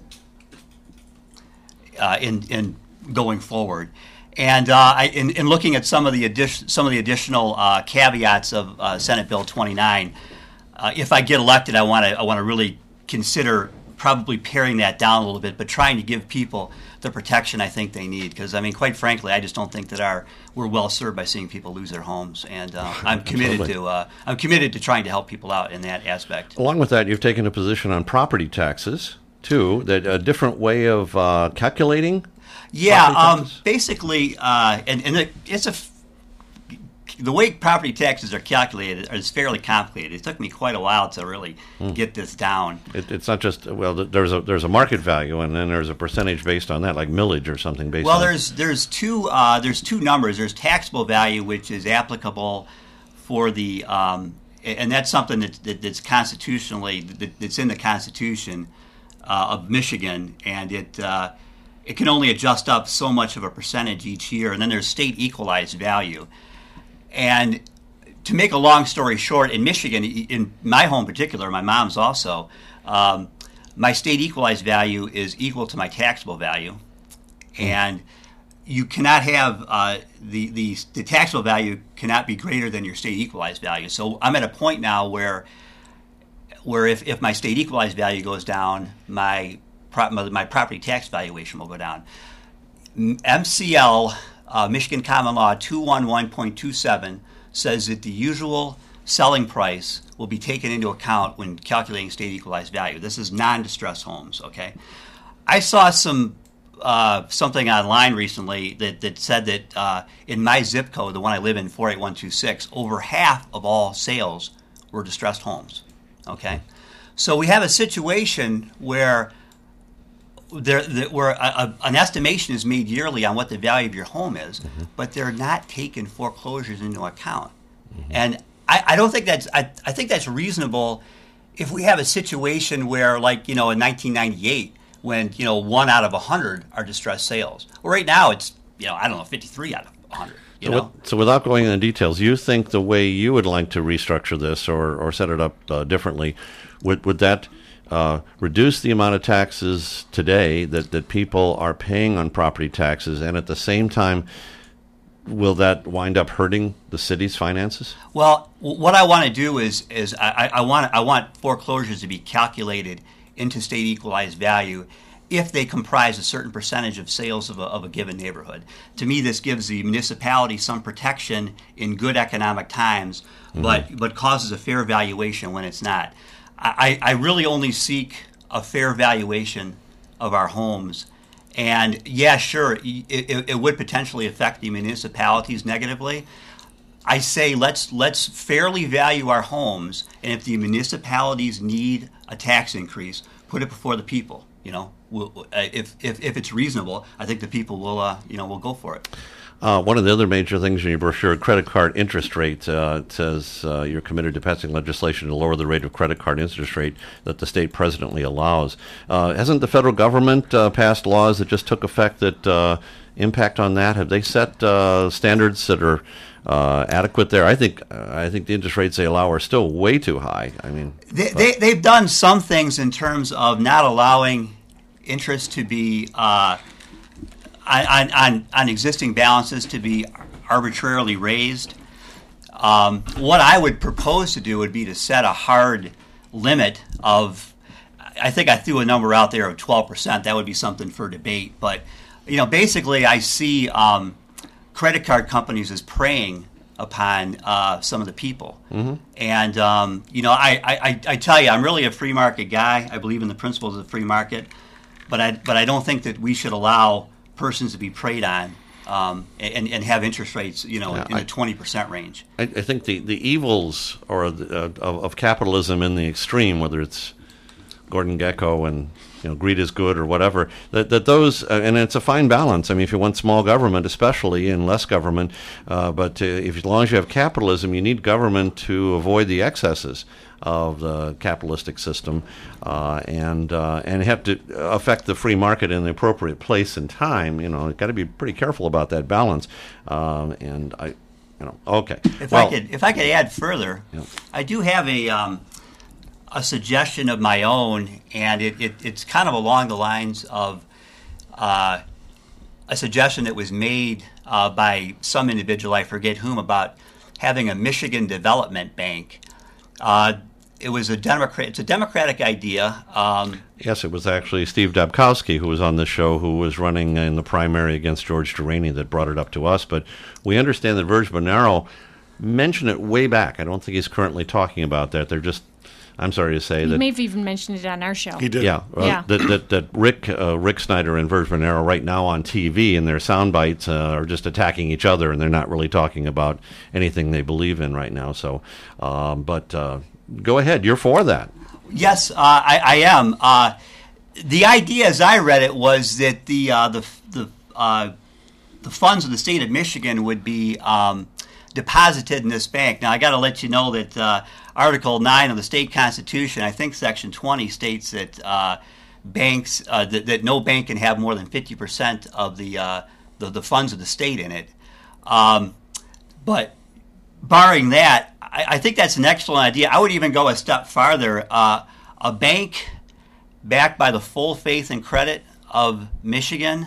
uh, in in going forward. And uh, I, in, in looking at some of the addition, some of the additional uh, caveats of uh, Senate Bill twenty-nine, uh, if I get elected, I want to I want to really consider probably paring that down a little bit, but trying to give people the protection I think they need. Because I mean, quite frankly, I just don't think that our we're well served by seeing people lose their homes, and uh, I'm committed to uh, I'm committed to trying to help people out in that aspect. Along with that, you've taken a position on property taxes too. That a different way of uh, calculating. Yeah, um, basically, uh, and and it, it's a the way property taxes are calculated is fairly complicated. It took me quite a while to really mm. get this down. It, it's not just well, there's a there's a market value, and then there's a percentage based on that, like millage or something based. Well, on... there's there's two uh, there's two numbers. There's taxable value, which is applicable for the, um, and that's something that, that that's constitutionally that, that's in the Constitution uh, of Michigan, and it. Uh, It can only adjust up so much of a percentage each year, and then there's state equalized value. And to make a long story short, in Michigan, in my home in particular, my mom's also, um, my state equalized value is equal to my taxable value, and you cannot have uh, the, the the taxable value cannot be greater than your state equalized value. So I'm at a point now where where if, if my state equalized value goes down, my my property tax valuation will go down. M C L, uh, Michigan Common Law two eleven point two seven, says that the usual selling price will be taken into account when calculating state equalized value. This is non-distressed homes, okay? I saw some uh, something online recently that, that said that uh, in my zip code, the one I live in, four eight one two six, over half of all sales were distressed homes, okay? So we have a situation where There, where a, a, an estimation is made yearly on what the value of your home is, mm-hmm. but they're not taking foreclosures into account. Mm-hmm. And I, I don't think that's I, I think that's reasonable if we have a situation where, like, you know, in nineteen ninety-eight, when, you know, one out of a hundred are distressed sales. Well, right now it's, you know, I don't know, fifty-three out of a hundred. You so, know? with, so without going into details, you think the way you would like to restructure this or, or set it up uh, differently, would would that Uh, reduce the amount of taxes today that, that people are paying on property taxes, and at the same time, will that wind up hurting the city's finances? Well, what I want to do is is I, I want I want foreclosures to be calculated into state equalized value if they comprise a certain percentage of sales of a, of a given neighborhood. To me, this gives the municipality some protection in good economic times, mm-hmm. but but causes a fair valuation when it's not. I, I really only seek a fair valuation of our homes. And yeah, sure, it, it, it would potentially affect the municipalities negatively. I say let's let's fairly value our homes, and if the municipalities need a tax increase, put it before the people. You know, we'll, if, if if it's reasonable, I think the people will uh, you know will go for it. Uh, one of the other major things in your brochure, credit card interest rate, uh, it says uh, you're committed to passing legislation to lower the rate of credit card interest rate that the state presently allows. Uh, hasn't the federal government uh, passed laws that just took effect that uh, impact on that? Have they set uh, standards that are uh, adequate there? I think uh, I think the interest rates they allow are still way too high. I mean, they, they, they've done some things in terms of not allowing interest to be uh, On, on, on existing balances to be arbitrarily raised. Um, what I would propose to do would be to set a hard limit of, I think I threw a number out there of twelve percent. That would be something for debate. But, you know, basically I see um, credit card companies as preying upon uh, some of the people. Mm-hmm. And, um, you know, I, I, I tell you, I'm really a free market guy. I believe in the principles of the free market. But I, but I don't think that we should allow persons to be preyed on um, and, and have interest rates, you know, yeah, in I, the twenty percent range. I, I think the, the evils or the, uh, of, of capitalism in the extreme, whether it's Gordon Gekko and you know greed is good or whatever, that that those uh, and it's a fine balance. I mean, if you want small government, especially, and less government, uh, but uh, if as long as you have capitalism, you need government to avoid the excesses of the capitalistic system, uh, and uh, and have to affect the free market in the appropriate place and time. You know, you've got to be pretty careful about that balance. Um, and I, you know, okay. If well, I could, if I could add further, yeah. I do have a um, a suggestion of my own, and it, it it's kind of along the lines of uh, a suggestion that was made uh, by some individual, I forget whom, about having a Michigan Development Bank. Uh, It was a Democrat. It's a Democratic idea. Um, yes, it was actually Steve Dabkowski, who was on this show, who was running in the primary against George Deraney, that brought it up to us. But we understand that Virg Bernero mentioned it way back. I don't think he's currently talking about that. They're just, I'm sorry to say he that. He may have even mentioned it on our show. He did. Yeah, uh, yeah. That, that, that Rick uh, Rick Snyder and Virg Bernero right now on T V and their sound bites uh, are just attacking each other, and they're not really talking about anything they believe in right now. So, um, but. Uh, Go ahead. You're for that. Yes, uh, I, I am. Uh, the idea, as I read it, was that the uh, the the, uh, the funds of the state of Michigan would be um, deposited in this bank. Now, I got to let you know that uh, Article nine of the state constitution, I think Section twenty, states that uh, banks uh, that, that no bank can have more than fifty percent of the, uh, the the funds of the state in it. Um, but barring that, I think that's an excellent idea. I would even go a step farther. Uh, a bank backed by the full faith and credit of Michigan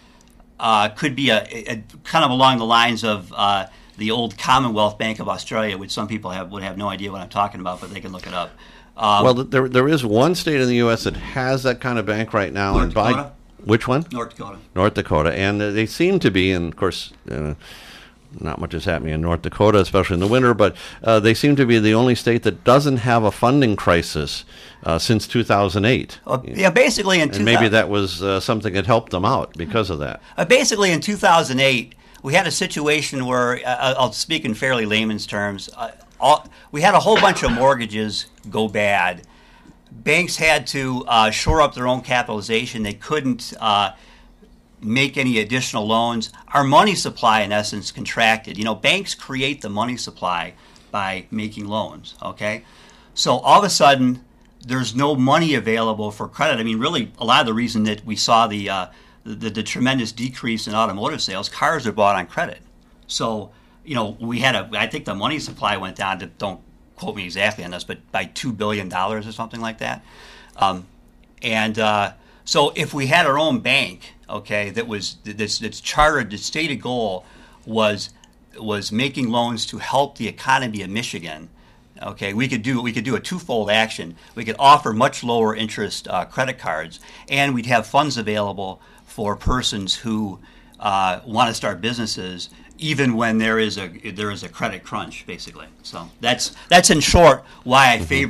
uh, could be a, a kind of along the lines of uh, the old Commonwealth Bank of Australia, which some people have would have no idea what I'm talking about, but they can look it up. Um, well, there there is one state in the U S that has that kind of bank right now. North and by, Dakota? Which one? North Dakota. North Dakota, and uh, they seem to be, and of course. Uh, Not much is happening in North Dakota, especially in the winter, but uh, they seem to be the only state that doesn't have a funding crisis uh, since two thousand eight. Uh, yeah, basically in and maybe that was uh, something that helped them out because of that. Uh, basically in two thousand eight, we had a situation where, uh, I'll speak in fairly layman's terms, uh, all, we had a whole bunch of mortgages go bad. Banks had to uh, shore up their own capitalization. They couldn't uh, make any additional loans. Our money supply, in essence, contracted. You know, banks create the money supply by making loans, okay? So all of a sudden, there's no money available for credit. I mean, really, a lot of the reason that we saw the uh, the, the tremendous decrease in automotive sales, cars are bought on credit. So, you know, we had a, I think the money supply went down to, don't quote me exactly on this, but by two billion dollars or something like that. Um, and uh, so if we had our own bank, okay, that was that's, that's chartered, the stated goal was was making loans to help the economy of Michigan. Okay, we could do we could do a twofold action. We could offer much lower interest uh, credit cards, and we'd have funds available for persons who uh, want to start businesses, even when there is a there is a credit crunch, basically. So that's that's in short why I favor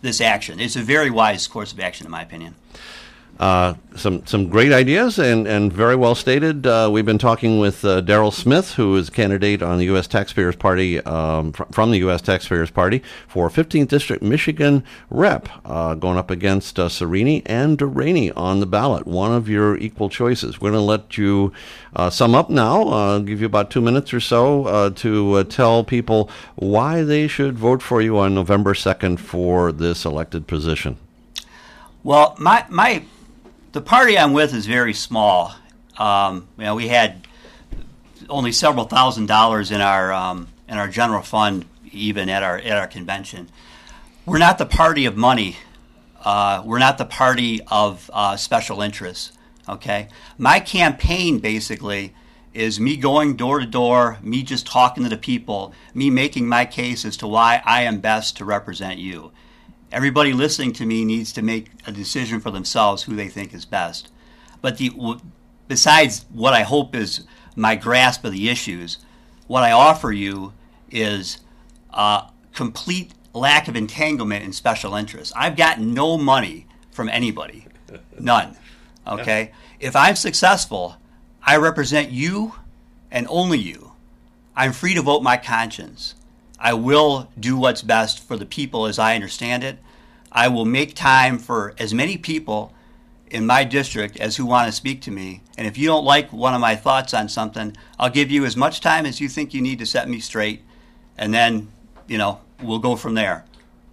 this action. It's a very wise course of action, in my opinion. Uh, some some great ideas and, and very well stated. Uh, we've been talking with uh, Daryl Smith, who is a candidate on the U S Taxpayers Party, um, fr- from the U S Taxpayers Party for fifteenth District Michigan Rep, uh, going up against uh, Sereni and Deraney on the ballot, one of your equal choices. We're going to let you uh, sum up now, uh, give you about two minutes or so uh, to uh, tell people why they should vote for you on November second for this elected position. Well, my my... The party I'm with is very small. Um, you know, we had only several thousand dollars in our um, in our general fund, even at our at our convention. We're not the party of money. Uh, we're not the party of uh, special interests. Okay, my campaign basically is me going door to door, me just talking to the people, me making my case as to why I am best to represent you. Everybody listening to me needs to make a decision for themselves who they think is best. But the, besides what I hope is my grasp of the issues, what I offer you is a complete lack of entanglement in special interests. I've got no money from anybody, none. Okay? If I'm successful, I represent you and only you. I'm free to vote my conscience. I will do what's best for the people as I understand it. I will make time for as many people in my district as who want to speak to me. And if you don't like one of my thoughts on something, I'll give you as much time as you think you need to set me straight. And then, you know, we'll go from there.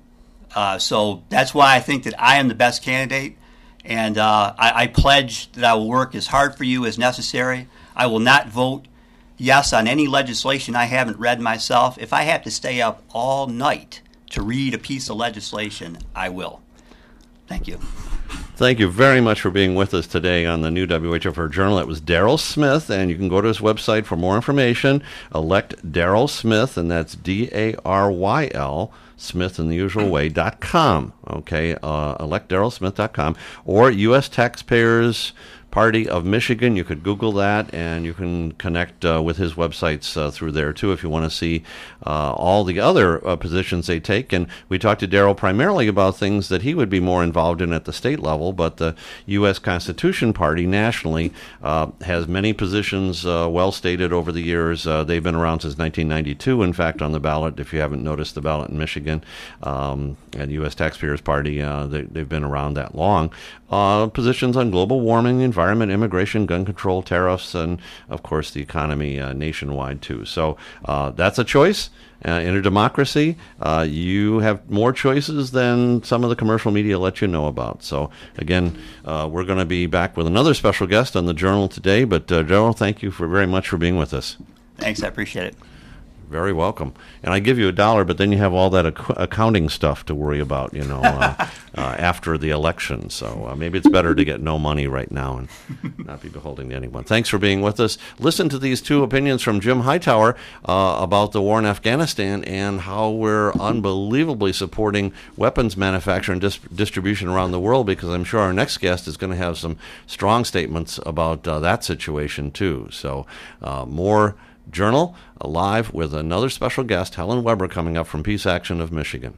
Uh, so that's why I think that I am the best candidate. And uh, I, I pledge that I will work as hard for you as necessary. I will not vote yes on any legislation I haven't read myself. If I have to stay up all night to read a piece of legislation, I will. Thank you. Thank you very much for being with us today on the new W H F R Journal. It was Daryl Smith, and you can go to his website for more information. Elect Daryl Smith, and that's D A R Y L, Smith in the usual way, dot com. Okay, uh, elect daryl smith dot com. Or U S Taxpayers Party of Michigan. You could Google that, and you can connect uh, with his websites uh, through there, too, if you want to see uh, all the other uh, positions they take. And we talked to Daryl primarily about things that he would be more involved in at the state level, but the U S Constitution Party nationally uh, has many positions uh, well stated over the years. Uh, they've been around since nineteen ninety-two, in fact, on the ballot, if you haven't noticed the ballot in Michigan. Um, and U S Taxpayers Party, uh, they, they've been around that long. Uh, positions on global warming, environment, immigration, gun control, tariffs, and, of course, the economy uh, nationwide, too. So uh, that's a choice. Uh, in a democracy, uh, you have more choices than some of the commercial media let you know about. So, again, uh, we're going to be back with another special guest on the Journal today. But, uh, Joe, thank you for very much for being with us. Thanks. I appreciate it. Very welcome. And I give you a dollar, but then you have all that ac- accounting stuff to worry about, you know, uh, uh, after the election. So uh, maybe it's better to get no money right now and not be beholden to anyone. Thanks for being with us. Listen to these two opinions from Jim Hightower uh, about the war in Afghanistan and how we're unbelievably supporting weapons manufacture and dis- distribution around the world, because I'm sure our next guest is going to have some strong statements about uh, that situation, too. So uh, more Journal live with another special guest, Helen Weber, coming up from Peace Action of Michigan.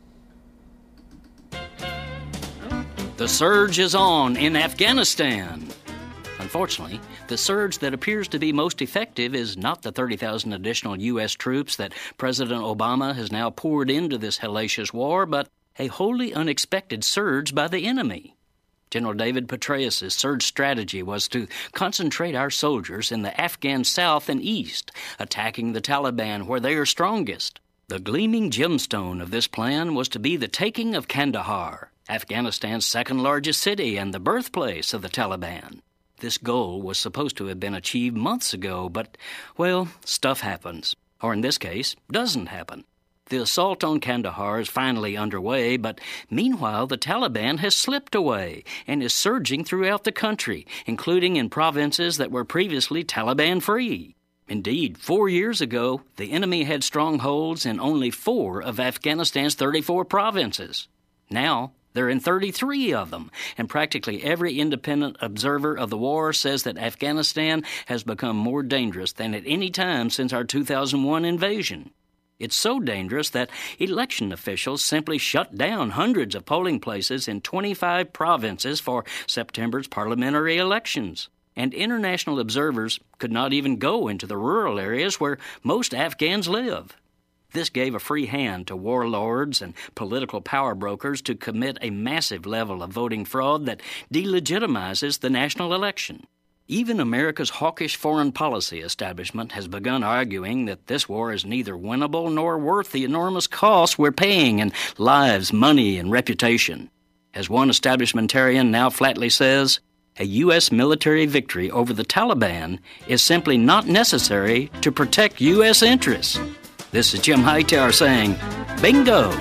The surge is on in Afghanistan. Unfortunately, the surge that appears to be most effective is not the thirty thousand additional U S troops that President Obama has now poured into this hellacious war, but a wholly unexpected surge by the enemy. General David Petraeus' surge strategy was to concentrate our soldiers in the Afghan south and east, attacking the Taliban where they are strongest. The gleaming gemstone of this plan was to be the taking of Kandahar, Afghanistan's second-largest city and the birthplace of the Taliban. This goal was supposed to have been achieved months ago, but, well, stuff happens. Or in this case, doesn't happen. The assault on Kandahar is finally underway, but meanwhile the Taliban has slipped away and is surging throughout the country, including in provinces that were previously Taliban-free. Indeed, four years ago, the enemy had strongholds in only four of Afghanistan's thirty-four provinces. Now, they're in thirty-three of them, and practically every independent observer of the war says that Afghanistan has become more dangerous than at any time since our two thousand one invasion. It's so dangerous that election officials simply shut down hundreds of polling places in twenty-five provinces for September's parliamentary elections. And international observers could not even go into the rural areas where most Afghans live. This gave a free hand to warlords and political power brokers to commit a massive level of voting fraud that delegitimizes the national election. Even America's hawkish foreign policy establishment has begun arguing that this war is neither winnable nor worth the enormous costs we're paying in lives, money, and reputation. As one establishmentarian now flatly says, a U S military victory over the Taliban is simply not necessary to protect U S interests. This is Jim Hightower saying, bingo!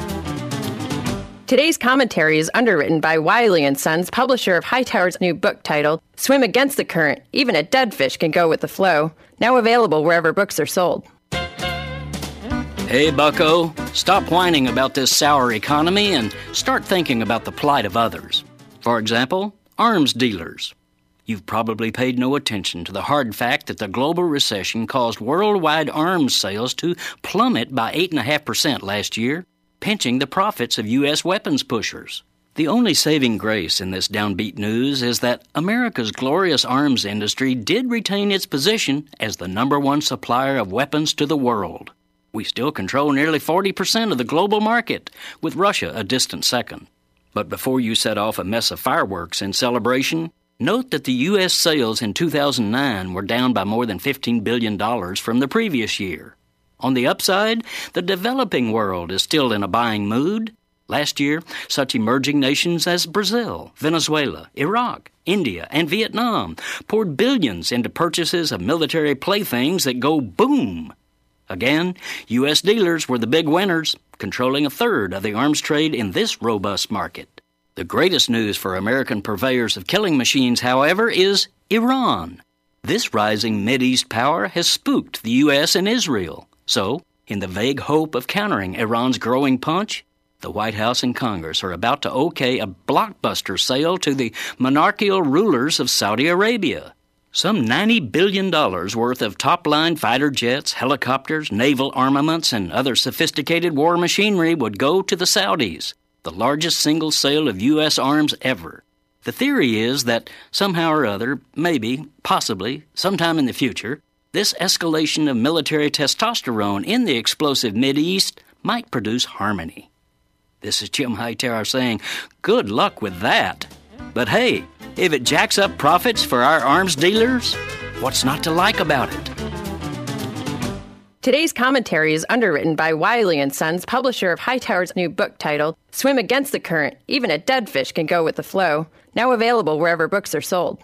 Today's commentary is underwritten by Wiley and Sons, publisher of Hightower's new book titled Swim Against the Current. Even a dead fish can go with the flow. Now available wherever books are sold. Hey, bucko, stop whining about this sour economy and start thinking about the plight of others. For example, arms dealers. You've probably paid no attention to the hard fact that the global recession caused worldwide arms sales to plummet by eight point five percent last year, pinching the profits of U S weapons pushers. The only saving grace in this downbeat news is that America's glorious arms industry did retain its position as the number one supplier of weapons to the world. We still control nearly forty percent of the global market, with Russia a distant second. But before you set off a mess of fireworks in celebration, note that the U S sales in two thousand nine were down by more than fifteen billion dollars from the previous year. On the upside, the developing world is still in a buying mood. Last year, such emerging nations as Brazil, Venezuela, Iraq, India, and Vietnam poured billions into purchases of military playthings that go boom. Again, U S dealers were the big winners, controlling a third of the arms trade in this robust market. The greatest news for American purveyors of killing machines, however, is Iran. This rising Mideast power has spooked the U S and Israel. So, in the vague hope of countering Iran's growing punch, the White House and Congress are about to okay a blockbuster sale to the monarchical rulers of Saudi Arabia. Some ninety billion dollars worth of top-line fighter jets, helicopters, naval armaments, and other sophisticated war machinery would go to the Saudis, the largest single sale of U S arms ever. The theory is that somehow or other, maybe, possibly, sometime in the future, this escalation of military testosterone in the explosive Mideast might produce harmony. This is Jim Hightower saying, good luck with that. But hey, if it jacks up profits for our arms dealers, what's not to like about it? Today's commentary is underwritten by Wiley and Sons, publisher of Hightower's new book titled Swim Against the Current. Even a dead fish can go with the flow. Now available wherever books are sold.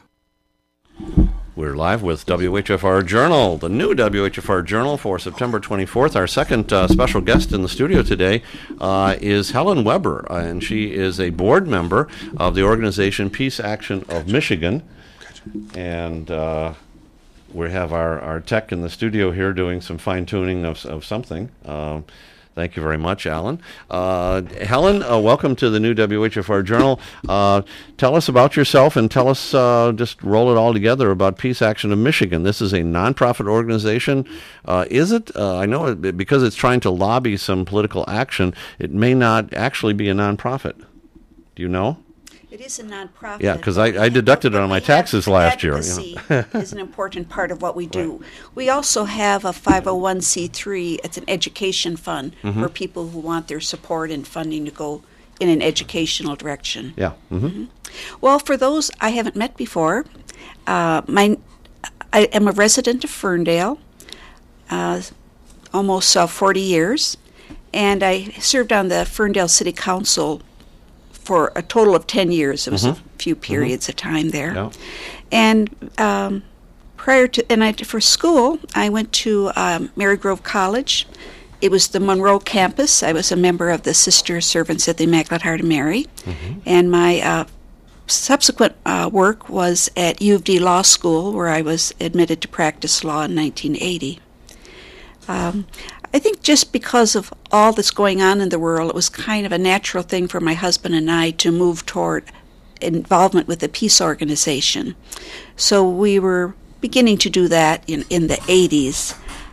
We're live with W H F R Journal, the new W H F R Journal for September twenty-fourth. Our second uh, special guest in the studio today uh, is Helen Weber, uh, and she is a board member of the organization Peace Action of Michigan. And uh, we have our, our tech in the studio here doing some fine-tuning of, of something. Um, Thank you very much, Alan. Uh, Helen, uh, welcome to the new W H F R Journal. Uh, tell us about yourself and tell us, uh, just roll it all together, about Peace Action of Michigan. This is a nonprofit organization. Uh, is it? Uh, I know it, because it's trying to lobby some political action, it may not actually be a nonprofit. Do you know? It is a nonprofit. Yeah, because I, I deducted it on my taxes last year. Advocacy is an important part of what we do. Right. We also have a five oh one c three. It's an education fund mm-hmm. for people who want their support and funding to go in an educational direction. Yeah. Mm-hmm. Mm-hmm. Well, for those I haven't met before, uh, my I am a resident of Ferndale, uh, almost uh, forty years, and I served on the Ferndale City Council for a total of ten years. It was mm-hmm. a few periods mm-hmm. of time there. Yeah. And um, prior to, and I, for school, I went to um, Marygrove College. It was the Monroe campus. I was a member of the Sister Servants at the Immaculate Heart of Mary. Mm-hmm. And my uh, subsequent uh, work was at U of D Law School, where I was admitted to practice law in nineteen eighty. Um, I think just because of all that's going on in the world, it was kind of a natural thing for my husband and I to move toward involvement with a peace organization. So we were beginning to do that in, in the eighties.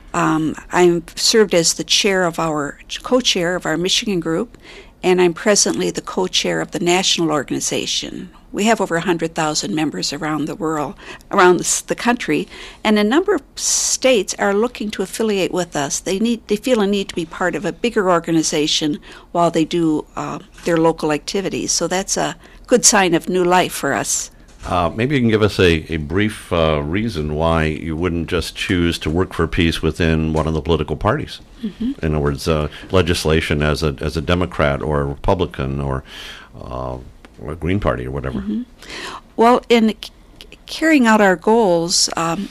Um, I'm served as the chair of our, co-chair of our Michigan group, and I'm presently the co-chair of the national organization. We have over one hundred thousand members around the world, around the, the country, and a number of states are looking to affiliate with us. They need, they feel a need to be part of a bigger organization while they do uh, their local activities. So that's a good sign of new life for us. Uh, maybe you can give us a, a brief uh, reason why you wouldn't just choose to work for peace within one of the political parties. Mm-hmm. In other words, uh, legislation as a as a Democrat or a Republican or uh, a Green Party or whatever. Mm-hmm. Well, in c- carrying out our goals, um,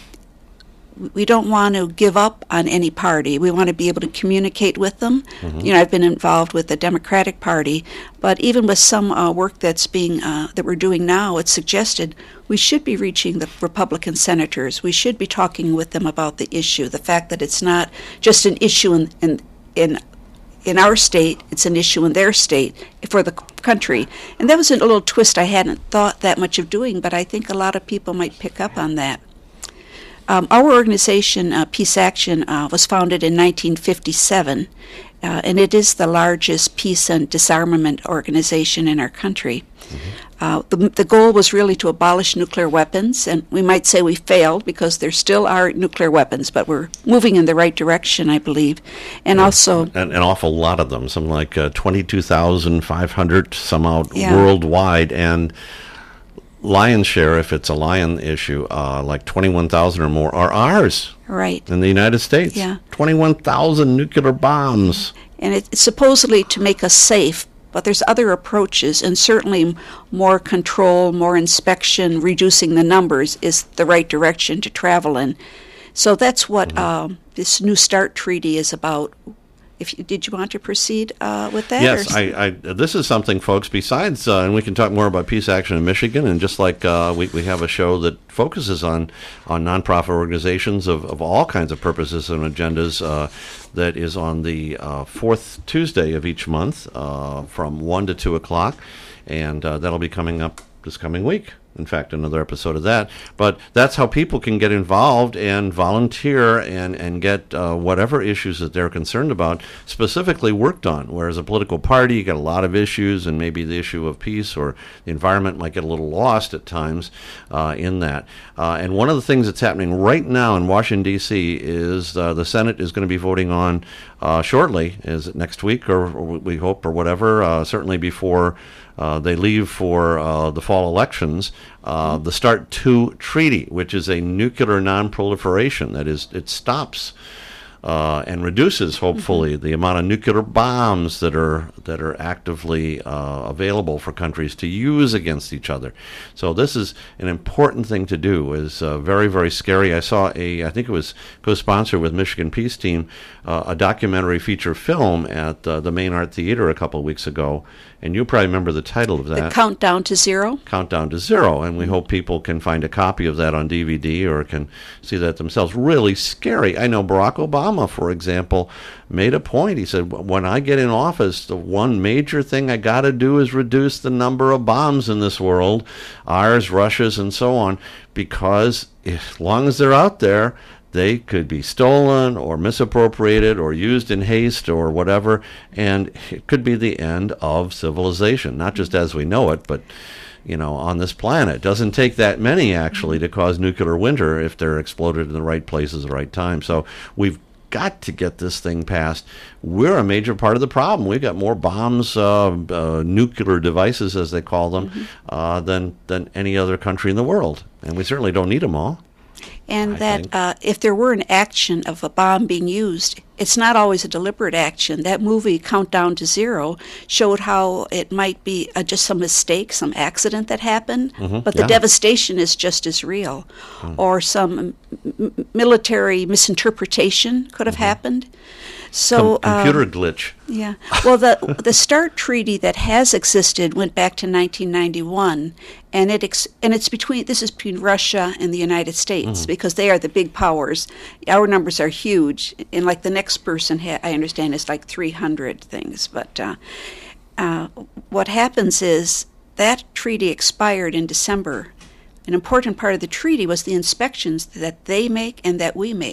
we don't want to give up on any party. We want to be able to communicate with them. Mm-hmm. You know, I've been involved with the Democratic Party, but even with some uh, work that's being uh, that we're doing now, it's suggested we should be reaching the Republican senators. We should be talking with them about the issue, the fact that it's not just an issue in in in, in our state, it's an issue in their state for the country. And that was a little twist I hadn't thought that much of doing, but I think a lot of people might pick up on that. Um, our organization, uh, Peace Action, uh, was founded in nineteen fifty-seven, uh, and it is the largest peace and disarmament organization in our country. Mm-hmm. Uh, the, the goal was really to abolish nuclear weapons, and we might say we failed because there still are nuclear weapons, but we're moving in the right direction, I believe. And yeah. also... An, an awful lot of them, something like uh, twenty-two thousand five hundred some out yeah. worldwide, and... lion's share, if it's a lion issue, uh, like twenty-one thousand or more, are ours. Right. In the United States. Yeah. twenty-one thousand nuclear bombs. And it, it's supposedly to make us safe, but there's other approaches, and certainly more control, more inspection, reducing the numbers is the right direction to travel in. So that's what mm-hmm. um, this New START treaty is about. If you, did you want to proceed uh, with that? Yes, I, I, this is something, folks, besides, uh, and we can talk more about Peace Action in Michigan, and just like uh, we, we have a show that focuses on, on nonprofit organizations of, of all kinds of purposes and agendas uh, that is on the uh, fourth Tuesday of each month uh, from one to two o'clock, and uh, that'll be coming up this coming week. In fact, another episode of that. But that's how people can get involved and volunteer and, and get uh, whatever issues that they're concerned about specifically worked on. Whereas a political party, you get a lot of issues, and maybe the issue of peace or the environment might get a little lost at times uh, in that. Uh, and one of the things that's happening right now in Washington, D C is uh, the Senate is going to be voting on uh, shortly, is it next week or, or we hope or whatever, uh, certainly before Uh, they leave for uh, the fall elections, uh, the START two treaty, which is a nuclear non-proliferation. That is, it stops uh, and reduces, hopefully, mm-hmm. the amount of nuclear bombs that are that are actively uh, available for countries to use against each other. So this is an important thing to do. It's uh, very, very scary. I saw a, I think it was co-sponsored with Michigan Peace Team, uh, a documentary feature film at uh, the Main Art Theater a couple of weeks ago. And you probably remember the title of that. The Countdown to Zero? Countdown to Zero. And we hope people can find a copy of that on D V D or can see that themselves. Really scary. I know Barack Obama, for example, made a point. He said, when I get in office, the one major thing I got to do is reduce the number of bombs in this world, ours, Russia's, and so on, because as long as they're out there, they could be stolen or misappropriated or used in haste or whatever, and it could be the end of civilization, not just as we know it, but, you know, on this planet. It doesn't take that many, actually, to cause nuclear winter if they're exploded in the right places at the right time. So we've got to get this thing passed. We're a major part of the problem. We've got more bombs, uh, uh, nuclear devices, as they call them, mm-hmm. uh, than, than any other country in the world. And we certainly don't need them all. And I that uh, if there were an action of a bomb being used, it's not always a deliberate action. That movie, Countdown to Zero, showed how it might be uh, just some mistake, some accident that happened, mm-hmm. but the yeah. devastation is just as real. Mm. Or some m- military misinterpretation could have mm-hmm. happened. So Com- computer um, glitch. Yeah. Well, the the START treaty that has existed went back to nineteen ninety-one, and it ex- and it's between this is between Russia and the United States mm. because they are the big powers. Our numbers are huge, and like the next person, ha- I understand, is like three hundred things. But uh, uh, what happens is that treaty expired in December. An important part of the treaty was the inspections that they make and that we make.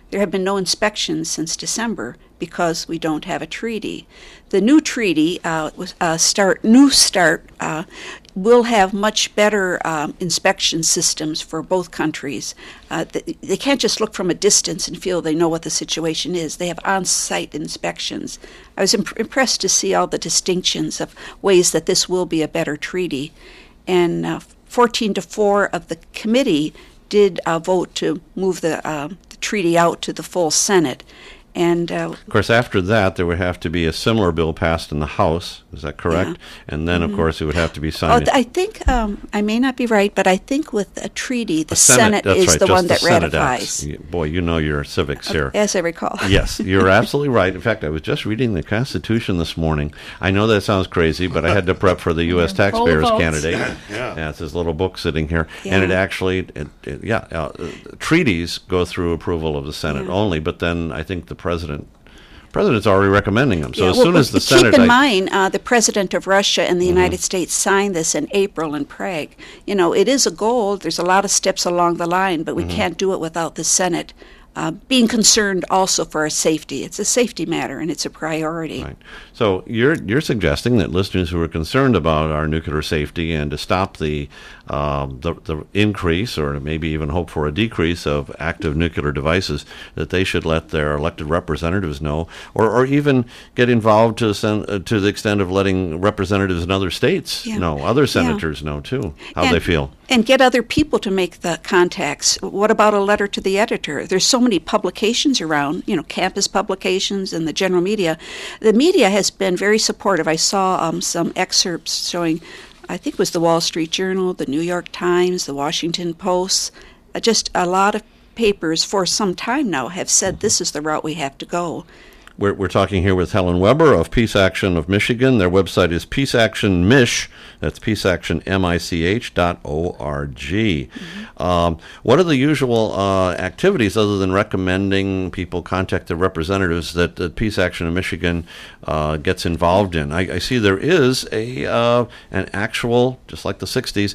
There have been no inspections since December because we don't have a treaty. The new treaty, uh, was, uh, start new start, uh, will have much better um, inspection systems for both countries. Uh, they, they can't just look from a distance and feel they know what the situation is. They have on-site inspections. I was imp- impressed to see all the distinctions of ways that this will be a better treaty. And uh, fourteen to four of the committee did uh, vote to move the, uh, the treaty out to the full Senate. And uh, of course, after that, there would have to be a similar bill passed in the House. Is that correct? Yeah. And then, mm-hmm. of course, it would have to be signed. Oh, I think, um, I may not be right, but I think with a treaty, the, the Senate, Senate is right, the just one the that Senate ratifies. acts. Boy, you know your civics here. As I recall. Yes, you're absolutely right. In fact, I was just reading the Constitution this morning. I know that sounds crazy, but I had to prep for the U S taxpayers candidate. Yeah. Yeah, it's this little book sitting here. Yeah. And it actually, it, it, yeah, uh, treaties go through approval of the Senate Yeah. only, but then I think the president President's already recommending them. So Yeah, as well, soon as the keep Senate... in I, mind, uh, the president of Russia and the Mm-hmm. United States signed this in April in Prague. You know, it is a goal. There's a lot of steps along the line, but we Mm-hmm. can't do it without the Senate uh, being concerned also for our safety. It's a safety matter, and it's a priority. Right. So you're you're suggesting that listeners who are concerned about our nuclear safety and to stop the um, the, the increase or maybe even hope for a decrease of active nuclear devices, that they should let their elected representatives know, or, or even get involved to send, uh, to the extent of letting representatives in other states Yeah. know, other Yeah. senators know too, how And- they feel. And get other people to make the contacts. What about a letter to the editor? There's so many publications around, you know, campus publications and the general media. The media has been very supportive. I saw um, some excerpts showing, I think it was the Wall Street Journal, the New York Times, the Washington Post. Uh, just a lot of papers for some time now have said this is the route we have to go. We're, we're talking here with Helen Weber of Peace Action of Michigan. Their website is Peace Action Mich. That's Peace Action M I C H dot O R G. Mm-hmm. Um, what are the usual uh, activities other than recommending people contact their representatives that, that Peace Action of Michigan uh, gets involved in? I, I see there is a uh, an actual, just like the sixties,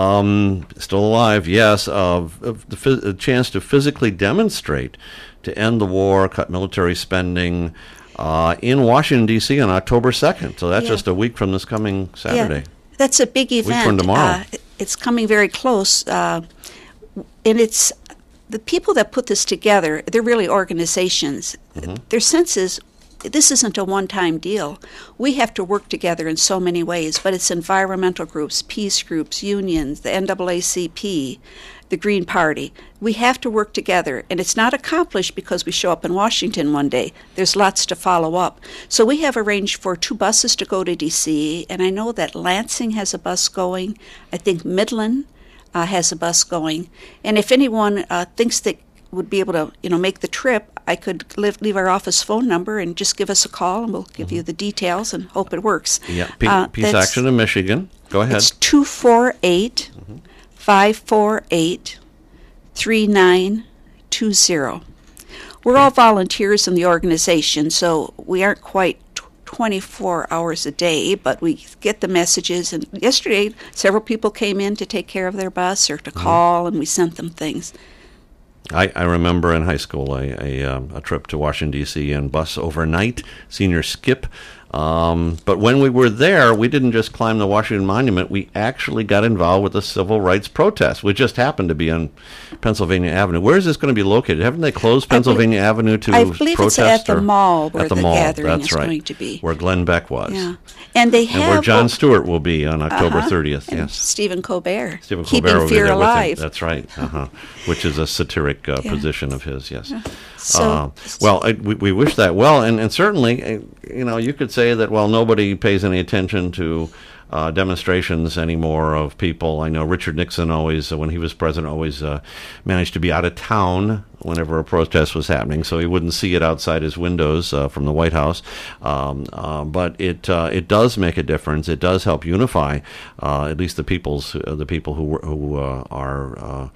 um, still alive, yes, of, of the phys- a chance to physically demonstrate to end the war, cut military spending uh, in Washington, D C on October second. So that's Yeah. just a week from this coming Saturday. Yeah, that's a big event. from tomorrow. Uh, it's coming very close. Uh, and it's the people that put this together, they're really organizations. Mm-hmm. Their sense is this isn't a one-time deal. We have to work together in so many ways, but it's environmental groups, peace groups, unions, the N double A C P, the Green Party. We have to work together, and it's not accomplished because we show up in Washington one day. There's lots to follow up. So we have arranged for two buses to go to D C, and I know that Lansing has a bus going. I think Midland uh, has a bus going. And if anyone uh, thinks that would be able to, you know, make the trip, I could live, leave our office phone number and just give us a call, and we'll give Mm-hmm. you the details and hope it works. Yeah, Pe- Uh, Peace that's- Action in Michigan. Go ahead. It's two four eight, five four eight, three nine two zero. We're all volunteers in the organization, so we aren't quite tw- twenty-four hours a day, but we get the messages. And yesterday, several people came in to take care of their bus or to call, and we sent them things. I, I remember in high school a a, um, a trip to Washington, D C and bus overnight, senior skip. Um, but when we were there, we didn't just climb the Washington Monument. We actually got involved with the civil rights protest, which just happened to be on Pennsylvania Avenue. Where is this going to be located? Haven't they closed Pennsylvania Avenue to I believe protest? it's at the or- mall where at the, the mall. gathering That's is right. going to be. Where Glenn Beck was. Yeah, and they have And where Jon oh, Stewart will be on October uh-huh, thirtieth. and Yes. Stephen Colbert, Stephen keeping Colbert will be fear there with him. alive. That's right. Uh-huh. Which is a satiric uh, Yeah. position of his. Yes. So- uh, well, I, we, we wish that well, and, and certainly, uh, you know, you could say that. Well, nobody pays any attention to uh, demonstrations anymore of people. I know Richard Nixon always, uh, when he was president, always uh, managed to be out of town whenever a protest was happening, so he wouldn't see it outside his windows uh, from the White House. Um, uh, but it uh, it does make a difference. It does help unify uh, at least the people's uh, the people who who uh, are. Uh,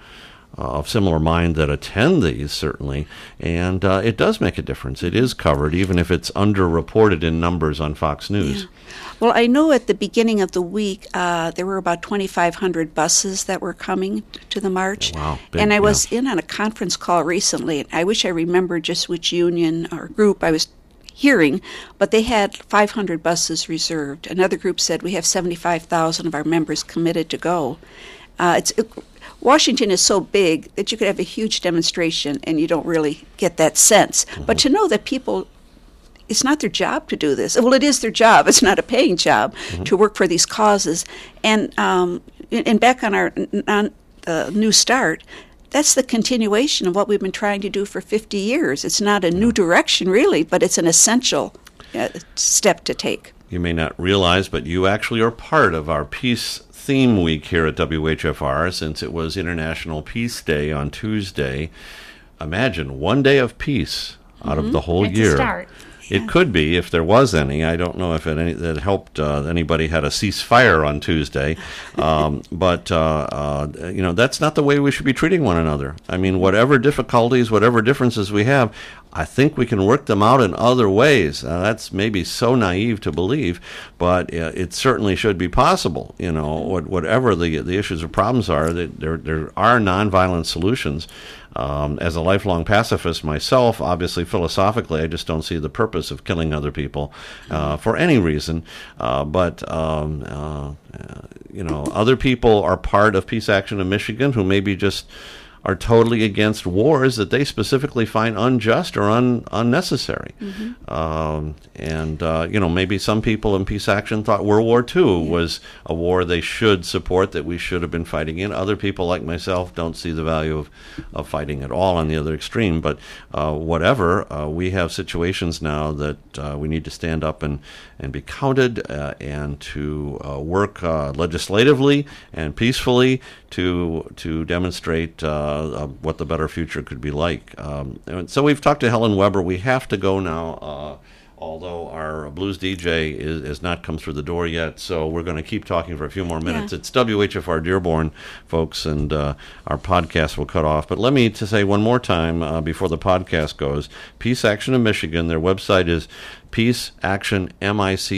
uh, of similar mind that attend these, certainly, and uh, it does make a difference. It is covered, even if it's underreported in numbers on Fox News. Yeah. Well, I know at the beginning of the week uh, there were about twenty-five hundred buses that were coming to the march. Wow, big, and I was yeah. in on a conference call recently, and I wish I remembered just which union or group I was hearing, but they had five hundred buses reserved. Another group said we have seventy-five thousand of our members committed to go. Uh, it's it, Washington is so big that you could have a huge demonstration and you don't really get that sense. Mm-hmm. But to know that people, it's not their job to do this. Well, it is their job. It's not a paying job mm-hmm. to work for these causes. And um, and back on our on, uh, New Start, that's the continuation of what we've been trying to do for fifty years. It's not a new direction, really, but it's an essential uh, step to take. You may not realize, but you actually are part of our Peace Theme Week here at W H F R, since it was International Peace Day on Tuesday. Imagine one day of peace out mm-hmm. of the whole It's year. A start. It yeah. could be, if there was any. I don't know if it, any, that helped uh, anybody had a ceasefire on Tuesday. Um, but, uh, uh, you know, that's not the way we should be treating one another. I mean, whatever difficulties, whatever differences we have, I think we can work them out in other ways. Uh, that's maybe so naive to believe, but uh, it certainly should be possible. You know, what, whatever the the issues or problems are, there there are nonviolent solutions. Um, as a lifelong pacifist myself, obviously philosophically, I just don't see the purpose of killing other people uh, for any reason. Uh, but um, uh, uh, you know, other people are part of Peace Action of Michigan who maybe just are totally against wars that they specifically find unjust or un, unnecessary. Mm-hmm. Um, and, uh, you know, maybe some people in Peace Action thought World War Two yeah. was a war they should support, that we should have been fighting in. Other people, like myself, don't see the value of, of fighting at all on the other extreme. But uh, whatever, uh, we have situations now that uh, we need to stand up and, and be counted uh, and to uh, work uh, legislatively and peacefully to to demonstrate uh, uh, what the better future could be like. Um, and so we've talked to Helen Weber. We have to go now, uh, although our blues D J is, has not come through the door yet, so we're going to keep talking for a few more minutes. Yeah. It's W H F R Dearborn, folks, and uh, our podcast will cut off. But let me to say one more time uh, before the podcast goes, Peace Action of Michigan, their website is Peace Action M I C